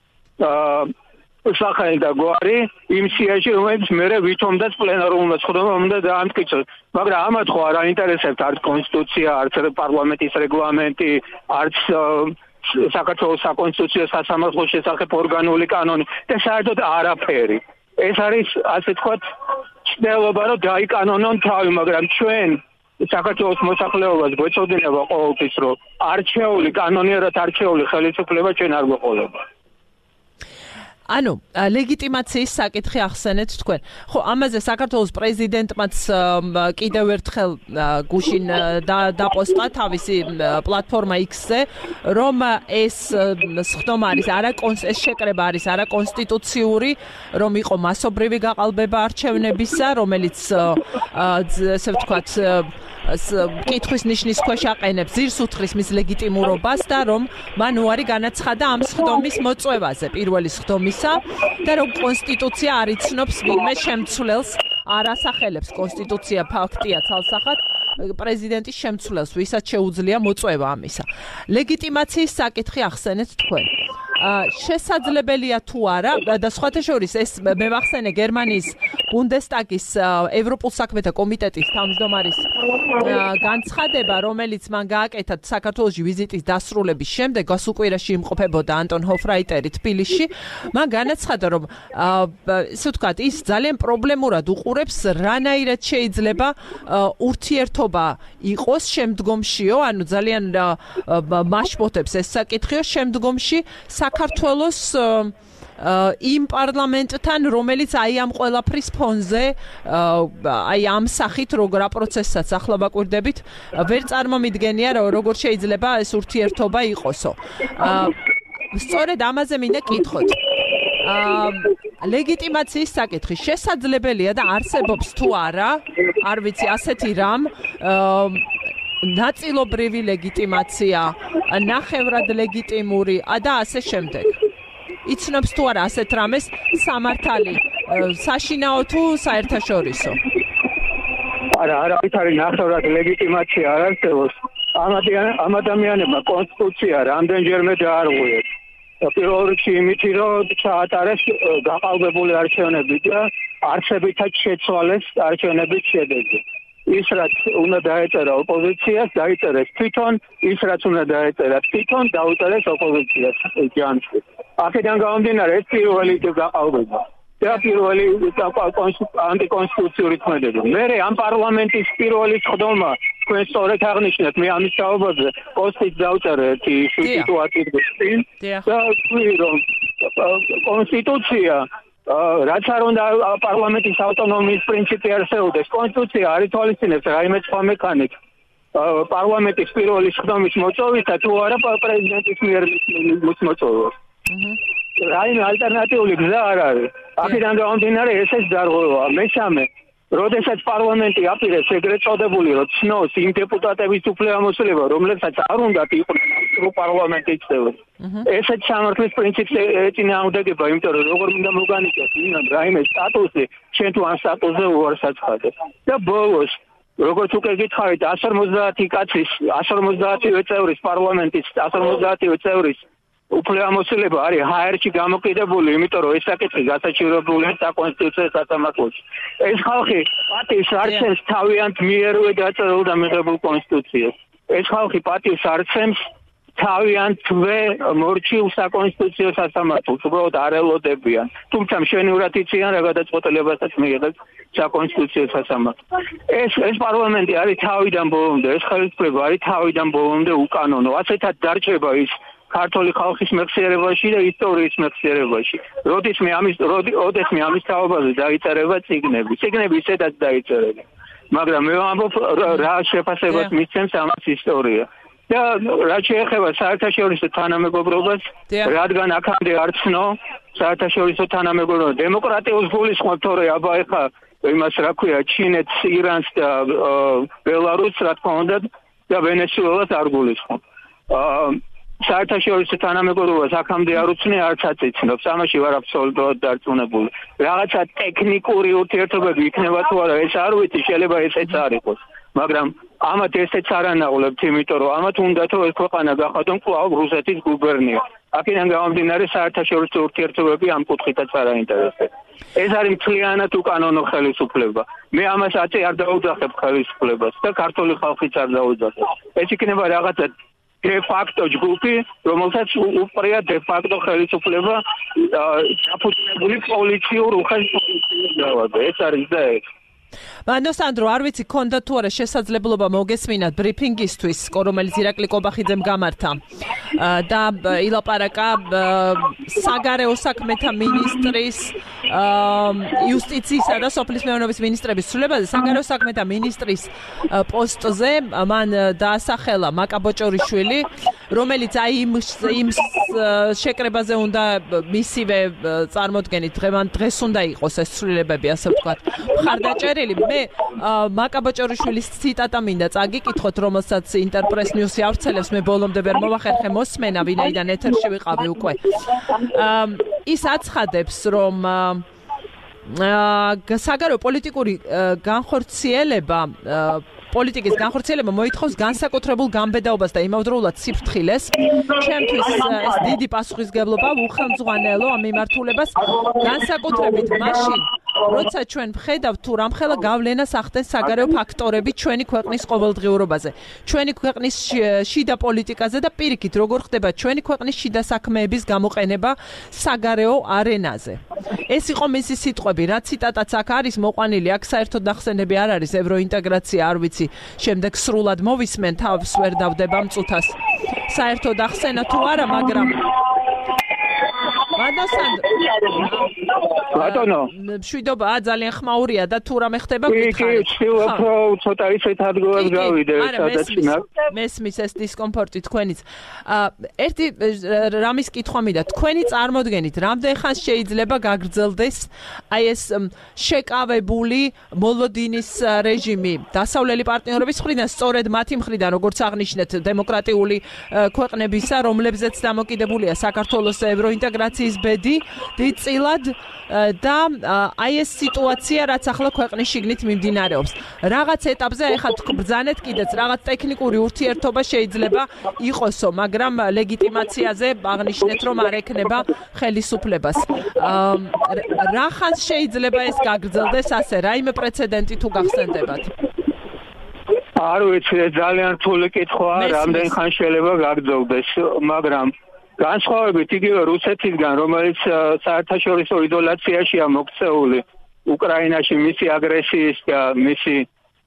სახელი და გვარი იმ სიაში, რომელიც მერე ვითომდაც პლენარულმა სხდომამ უნდა დაამტკიცოს. მაგრამ ამათ ხო არ აინტერესებთ არც კონსტიტუცია, არც პარლამენტის რეგლამენტი, არც საქართველოს საკონსტიტუციო სასამართლოს შესახებ ორგანული კანონი და საერთოდ არაფერი. ეს არის, ასე ვთქვათ, ცდილობა, რომ დაიკანონონ თავი, მაგრამ ჩვენ საქართველოს მოსახლეობას გვეწოდინება ყოველთვის, რომ არჩეული კანონიერად არჩეული ხელისუფლება ჩვენ არ გვეყოლება. ანუ ლეგიტიმაციის საკითხი ახსენეთ თქვენ. ხო, ამაზე საქართველოს პრეზიდენტმაც კიდევ ერთხელ გუშინ დაპოსტა თავისი პლატფორმა X-ზე, რომ ეს სხდომა არის ეს შეკრება არის არაკონსტიტუციური, რომ იყო მასობრივი გაყალბება არჩევნებისა, რომელიც ესე ვთქვათ კითხვის ნიშნის ქვეშ აყენებს ძირს უთხრის მის ლეგიტიმურობას და რომ მან უარი განაცხადა ამ სხდომის მოწვევაზე, პირველი სხდომისა და რომ კონსტიტუცია არ იცნობს ვინმე შემცვლელს, არ ასახელებს კონსტიტუცია ფაქტია ცალსახად პრეზიდენტის შემცვლელს, ვისაც შეუძლია მოწვევა ამისა. ლეგიტიმაციის საკითხი ახსენეთ თქვენ. შესაძლებელია თუ არა და სხვათა შორის ეს მე ვახსენე გერმანიის ბუნდესტაგის ევროპულ საქმეთა კომიტეტის თავმჯდომარის განცხადება, რომელიც მან გააკეთა საქართველოში ვიზიტის დასრულების შემდეგ, გასულ კვირაში იმყოფებოდა ანტონ ჰოფრაიტერი თბილისში. მან განაცხადა, რომ ესე ვთქვათ, ის ძალიან პრობლემურად უყურებს, რანაირად შეიძლება ურთიერთობა იყოს შემდგომშიო, ანუ ძალიან მაშფოთებს ეს საკითხიო შემდგომში საქართველოს იმ პარლამენტთან, რომელიც აი ამ ყველაფრის ფონზე, აი ამ სახით როგორ პროცესსაც ახლა ვაკვირდებით, ვერ წარმომიდგენია, როგორ შეიძლება ეს ურთიერთობა იყოსო. სწორედ ამაზე მინდა კითხოთ. ლეგიტიმაციის საკითხი შესაძლებელია და არსებობს თუ არა, არ ვიცი, ასეთი რამ ნაწილობრივი ლეგიტიმაცია, ნახევრად ლეგიტიმური და ასე შემდეგ. იცნობს თუ არა ასეთ რამეს სამართალი, საშინაო თუ საერთაშორისო? არა, არავითარი ნახევრად ლეგიტიმაცია არ არსებობს. ამ ადამიანებმა კონსტიტუცია რამდენჯერმე დაარღვიეს. პირველ რიგში იმითი, რომ ჩაატარეს გაყალბებული არჩევნები და არჩევითაც შეცვალეს არჩევნების შედეგი. ის რაც უნდა დაეწერა ოპოზიციას, დაიწერეს თვითონ, ის რაც უნდა დაეწერა თვითონ, დაუწერეს ოპოზიციას ჯანში. აქედან გამომდინარე, ეს პირველი გაყალბება. და პირველი ანტიკონსტიტუციური ქმედება. მერე ამ პარლამენტის პირველი ხდომა თქვენ სწორედ აღნიშნეთ, მე ამის თაობაზე პოსტით დავწერე ერთი სიტუაციის წინ და ვთქვი, რომ კონსტიტუცია რაც არ უნდა პარლამენტის ავტონომიის პრინციპი არსებობდეს, კონსტიტუცია არ ითვალისწინებს რაიმე სხვა მექანიკს პარლამენტის პირველი ხდომის მოწვევისა თუ არა პრეზიდენტის მიერ მოწვევას. რაიმე ალტერნატიული გზა არ არის. აქედან გამომდინარე, ესეც დარღვევაა. მესამე, როდესაც პარლამენტი აპირებს ეგრეთ წოდებული, რომ ცნოს იმ დეპუტატების უფლებამოსილება, რომლებსაც არ უნდათ იყვნენ პარლამენტის წევრები. ესეც სამართლის პრინციპს ეწინააღმდეგება, იმიტომ რომ როგორ უნდა მოგანიჭოს ვინმე რაიმე სტატუსი, შენ თუ ამ სტატუსზე უარს აცხადებ. და ბოლოს, როგორც უკვე გითხარით, εκατს ორმოცდაათი კაცის, εκατს ორმოცდაათივე წევრის პარლამენტის, εκατს ორმოცდაათივე წევრის უფლებამოსილება არის ჰაერში გამოკიდებული, იმიტომ რომ ეს საკითხი გასაჩივრებულია საკონსტიტუციო სასამართლოში. ეს ხალხი პატივს არცემს თავიანთ მიერვე დაწერილ და მიღებულ კონსტიტუციას. ეს ხალხი პატივს არცემს თავიანთვე მორჩილ საკონსტიტუციო სასამართლოს, უბრალოდ არ ელოდებიან. თუმცა მშვენივრად იციან რა გადაწყვეტილებასაც მიიღებს საკონსტიტუციო სასამართლო. ეს ეს პარლამენტი არის თავიდან ბოლომდე, ეს ხელისუფლება არის თავიდან ბოლომდე უკანონო. ასეთად დარჩება ის ქართული ხალხის მეხსიერებაში და ისტორიის მეხსიერებაში. როდის მე ამის როდის მე ამის თაობაზე დაიწერება წიგნები. წიგნები ისედაც დაიწერება. მაგრამ მე ვამბობ რა შეფასებას მისცემს ამას ისტორია. და რაც შეეხება საერთაშორისო თანამეგობრობას, რადგან აქამდე არ ცნო საერთაშორისო თანამეგობრობა დემოკრატიას გულისხმობ, თორე აბა ეხა იმას რა ქვია, ჩინეთს, ირანს და ბელარუსს რა თქმა უნდა და ვენესუელას არ გულისხმობ. საერთაშორისო თანამეგობრობას აქამდე არ უცნე, არც აწიცნობს. ამაში ვარ აბსოლუტურად დარწმუნებული. რაღაცა ტექნიკური ურთიერთობები იქნება თუ არა, ეს არ ვიცი, შეიძლება ესეც არ იყოს. მაგრამ ამათ ესეც არ ანაღლებთ, იმიტომ რომ ამათ უნდათ რომ ეს ქვეყანა გახადონ კვლავ რუსეთის გუბერნია. აქედან გამომდინარე, საერთაშორისო ურთიერთობები ამ კუთხითაც არ აინტერესებს. ეს არის მთლიანად უკანონო ხელისუფლება. მე ამას აწე არ დაუძახებ ხელისუფლებას და ქართული ხალხიც არ დაუძახებს. ეს იქნება რაღაცა de facto ჯგუფი, რომელსაც უპირია de facto ხელისუფლება დაფუძნებული პოლიციურ უხელისმოქმედებლად. ეს არის და ეს. მანო სანდრო, არ ვიცი, ქონდა თუ არა შესაძლებლობა მოგესმინათ ბრიფინგისთვის, რომელიც ირაკლი კობახიძემ გამართა და ილაპარაკა საგარეო საქმეთა მინისტრის, იუსტიციისა და სოფლის მეურნეობის მინისტრების ცვლილებაზე. საგარეო საქმეთა მინისტრის პოსტზე მან დაასახელა მაკა ბოჭორიშვილი, რომელიც აი იმ შეკრებაზე უნდა მისივე წარმოდგენით, დღეს უნდა იყოს ეს ცვლილებები, ასე ვთქვათ, მხარდაჭერილი. მე მაკა ბოჭორიშვილის ციტატა მინდა წაგიკითხოთ, რომელსაც ინტერპრეს ნიუსი ავრცელებს, მე ბოლომდე ვერ მოვახერხე მოსმენა, ვინაიდან ეთერში ვიყავი უკვე. ის აცხადებს, რომ საგარეო პოლიტიკური განხორციელება პოლიტიკის განხორციელება მოითხოვს განსაკუთრებულ გამბედაობას და იმავდროულად სიფრთხილეს. ჩემთვის ეს დიდი პასუხისგებლობა უხელმძღვანელო ამ მიმართულებას, განსაკუთრებით მაშინ, როცა ჩვენ ვხედავთ თუ რამხელა გავლენას ახდენს საგარეო ფაქტორები ჩვენი ქვეყნის ყოველდღიურობაზე, ჩვენი ქვეყნის შიდა პოლიტიკაზე და პირიქით როგორ ხდება ჩვენი ქვეყნის შიდა საქმეების გამოყენება საგარეო არენაზე. ეს იყო მისი სიტყვები, რა ციტატაც აქ არის მოყვანილი, აქ საერთოდ ნახსენები არ არის ევროინტეგრაცია, არ ვიცი, შემდეგ სრულად მოვისმენ, თავს ვერ დავდება მწუთას. საერთოდ ახსენა თუ არა, მაგრამ ბატონო, მშვიდობა ძალიან ხმაურია და თუ რამე ხდება გითხარი. კი, კი, ცოტა ისეთ ადგილას გავიდე, სადაც მესმის ეს დისკომფორტი თქვენიც. ერთი რამის კითხვა მინდა, თქვენი წარმოდგენით, რამდენ ხანს შეიძლება გაგრძელდეს აი ეს შეკავებული მოლოდინის რეჟიმი დასავლელი პარტნიორების მხრიდან, სწორედ მათი მხრიდან, როგორც აღნიშნეთ, დემოკრატიული ქვეყნებისა, რომლებზეც დამოკიდებულია საქართველოს ევროინტეგრაციის ბედი, დიდწილად და აი ეს სიტუაცია, რაც ახლა ქვეყნის შიგნით მიმდინარეობს. რაღაც ეტაპზე ეხლა ბრძანეთ კიდეც, რაღაც ტექნიკური ურთიერთობა შეიძლება იყოსო, მაგრამ ლეგიტიმაციაზე აღნიშნეთ, რომ არ ექნება ხელისუფლებას. რა ხანს შეიძლება ეს გაგრძელდეს ასე, რაიმე პრეცედენტი თუ გახსენდებათ? არ ვიცი, ძალიან რთული კითხვაა, რამდენ ხანს შეიძლება გაგრძელდეს, მაგრამ განსხვავებით იგივე რუსეთისგან, რომელიც საერთაშორისო იზოლაციაშია მოქცეული უკრაინაში მისი აგრესიის და მისი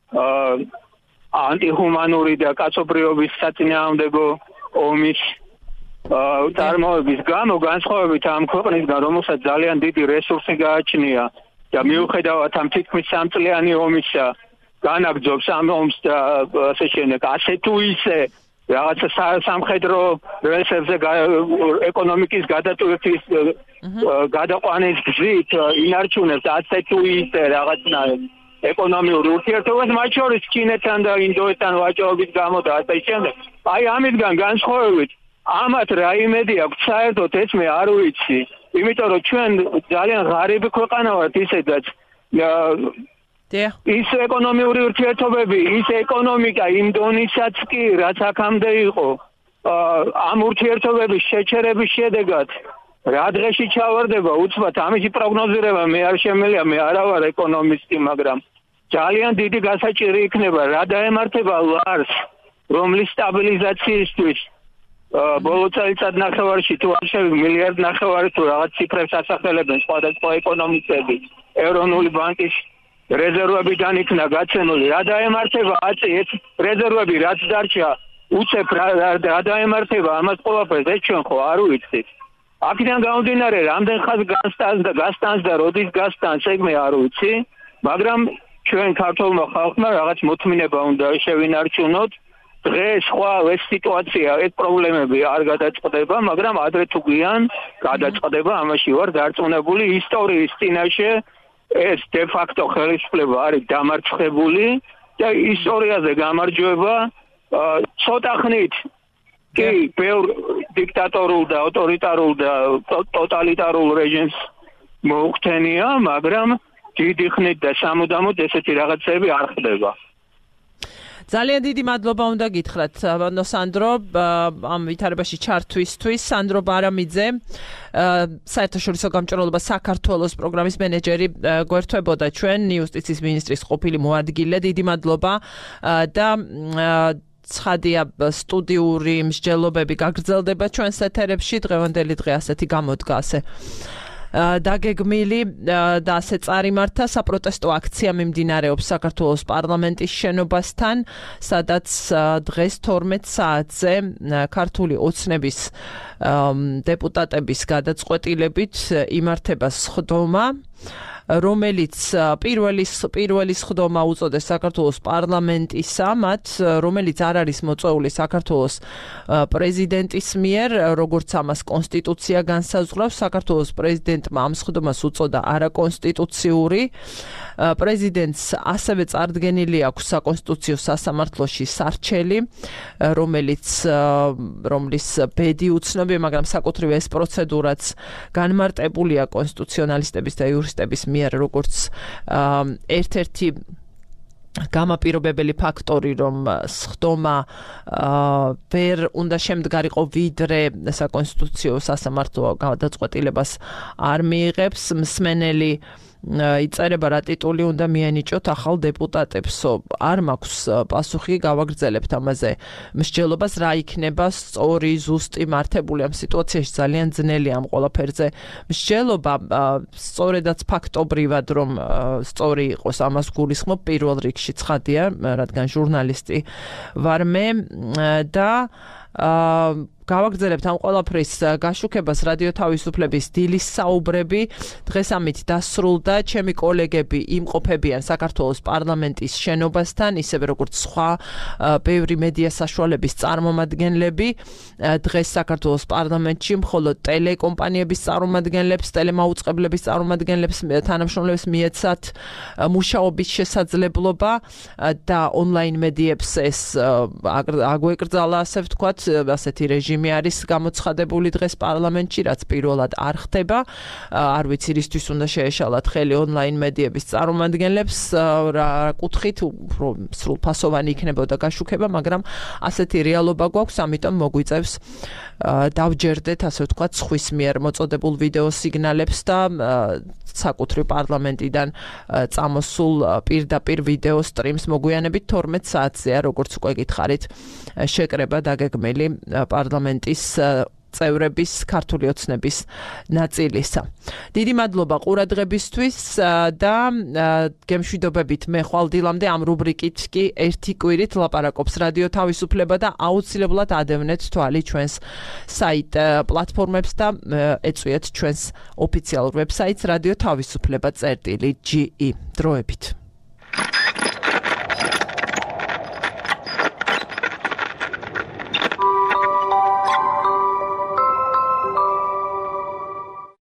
ანტიჰუმანური და კაცობრიობის საწინააღმდეგო ომის წარმოების გამო, განსხვავებით ამ ქვეყნისგან, რომელსაც ძალიან დიდი რესურსი გააჩნია და მიუხედავად ამ თითქმის სამწლიანი ომისა განაგრძობს ამ ომს და ასე შემდეგ, ასე თუ ისე რაღაც სამხედრო რესურსებზე ეკონომიკის გადატვირთვის გადაყვანის გზით ინარჩუნებს ასე თუ ისე რაღაცნაირ ეკონომიურ ურთიერთობას, მათ შორის ჩინეთთან და ინდოეთთან ვაჭრობის გამო და ასე შემდეგ. აი ამისგან განსხვავებით ამათ რა იმედი აქვს საერთოდ ეს მე არ ვიცი, იმიტომ რომ ჩვენ ძალიან ღარიბი ქვეყანა ვართ ისედაც. ის ეკონომიური ურთიერთობები, ის ეკონომიკა იმ დონისაც კი, რაც აქამდე იყო, ამ ურთიერთობების შეჩერების შედეგად რა დღეში ჩავარდება, უცბად ამისი პროგნოზირება მე არ შემიძლია, მე არა ვარ ეკონომისტი, მაგრამ ძალიან დიდი გასაჭირი იქნება რა დაემართება ლარს, რომლის სტაბილიზაციისთვის ბოლო წელიწად ნახევარში თუ არ შევი მილიარდ ნახევარი თუ რაღაც ციფრებს ასახელებენ სხვადასხვა ეკონომისტები, ეროვნული ბანკის რეზერვებიდან იქნა გაცემული, რა დაემართება აწი ეს რეზერვები რაც დარჩა უცებ რა დაემართება ამას ყველაფერს ეს ჩვენ ხო არ ვიცით. აქედან გამომდინარე რამდენ ხანს გასტანს და გასტანს და როდის გასტანს ეგ მე არ ვიცი, მაგრამ ჩვენ ქართულმა ხალხმა რაღაც მოთმინება უნდა შევინარჩუნოთ. დღეს ხვალ ეს სიტუაცია, ეს პრობლემები არ გადაწყდება, მაგრამ ადრე თუ გვიან გადაწყდება, ამაში ვარ დარწმუნებული ისტორიის წინაშე ეს de facto ხელისუფლება არის დამარცხებული და ისტორიაზე გამარჯვება ცოტა ხნით კი ბევრ დიქტატორულ და ავტორიტარულ და ტოტალიტარულ რეჟიმს მოუხდენია, მაგრამ დიდი ხნით და სამუდამოდ ესეთი რაღაცები არ ხდება. ძალიან დიდი მადლობა უნდა გითხრათ ბატონო სანდრო ამ ვითარებაში ჩართვისთვის. სანდრო ბარამიძე, საერთაშორისო გამჭრელობა საქართველოს პროგრამის მენეჯერი გვერდთვებოდა ჩვენ იუსტიციის მინისტრის ყოფილი მოადგილე. დიდი მადლობა და ცხადია სტუდიური მსჯელობები გაგრძელდება ჩვენს ეთერებში. დღევანდელი დღე ასეთი გამოდგა ასე დაგეგმილი და ასე წარიმართა საპროტესტო აქცია მიმდინარეობს საქართველოს პარლამენტის შენობასთან, სადაც დღეს თორმეტ საათზე ქართული ოცნების დეპუტატების გადაწყვეტილებით იმართება სხდომა, რომელიც პირველი პირველი სხდომა უწოდეს საქართველოს პარლამენტისა, მათ რომელიც არ არის მოწვეული საქართველოს პრეზიდენტის მიერ, როგორც ამას კონსტიტუცია განსაზღვრავს. საქართველოს პრეზიდენტმა ამ სხდომას უწოდა არაკონსტიტუციური. პრეზიდენტს ასევე წარდგენილი აქვს საკონსტიტუციო სასამართლოში სარჩელი, რომელიც რომლის ბედი უცნობია, მაგრამ საკუთრივ ეს პროცედურაც განმარტებულია კონსტიტუციონალისტების და იურისტების მიერ როგორც ერთ-ერთი გამაპირობებელი ფაქტორი, რომ სხდომა ვერ უნდა შემდგარიყო ვიდრე საკონსტიტუციო სასამართლო გადაწყვეტილებას არ მიიღებს. მსმენელი იწერება რა ტიტული უნდა მიენიჭოთ ახალ დეპუტატებსო. არ მაქვს პასუხი, გავაგრძელებთ ამაზე მსჯელობას, რა იქნება სწორი, ზუსტი მართებული ამ სიტუაციაში ძალიან ძნელია ამ ყველაფერზე მსჯელობა, სწორედაც ფაქტობრივად რომ სწორი იყოს ამას გულისხმობ პირველ რიგში ცხადია, რადგან ჟურნალისტი ვარ მე და გავაგრძელებთ ამ ყველაფრის გაშუქებას რადიო თავისუფლების დილის საუბრები დღეს ამით დასრულდა ჩემი კოლეგები იმყოფებიან საქართველოს პარლამენტის შენობასთან ისევე როგორც სხვა ბევრი მედია საშუალების წარმომადგენლები დღეს საქართველოს პარლამენტში მხოლოდ ტელეკომპანიების წარმომადგენლებს ტელემაუწყებლების წარმომადგენლებს თანამშრომლებს მიეცათ მუშაობის შესაძლებლობა და ონლაინ მედიებს ეს აგვეკრძალა ასე ვთქვათ ასეთი რეჟიმი არის გამოცხადებული დღეს პარლამენტში, რაც პირველად არ ხდება. არ ვიცი რისთვის უნდა შეეშალათ ხელი ონლაინ მედიების წარმომადგენლებს, რა კუთხით სრულფასოვანი იქნებოდა გაშუქება, მაგრამ ასეთი რეალობა გვაქვს, ამიტომ მოგვიწევს დავჯერდეთ, ასე ვთქვათ, სხვის მიერ მოწოდებულ ვიდეო სიგნალებს და საკუთრივ პარლამენტიდან წამოსულ პირდაპირ ვიდეო სტრიმს მოგვიანებით თორმეტ საათზეა, როგორც უკვე გითხარით, შეკრება დაგეგმილი პარლამენტის წევრების ქართული ოცნების ნაწილისა. დიდი მადლობა ყურადღებისთვის და გემშვიდობებით მე ხვალ დილამდე ამ რუბრიკით კი ერთი კვირით ლაპარაკობს რადიო თავისუფლება და აუცილებლად ადევნეთ თვალი ჩვენს საიტ პლატფორმებს და ეწვიეთ ჩვენს ოფიციალურ ვებსაიტს რადიო თავისუფლება წერტილი ჯი ი დროებით.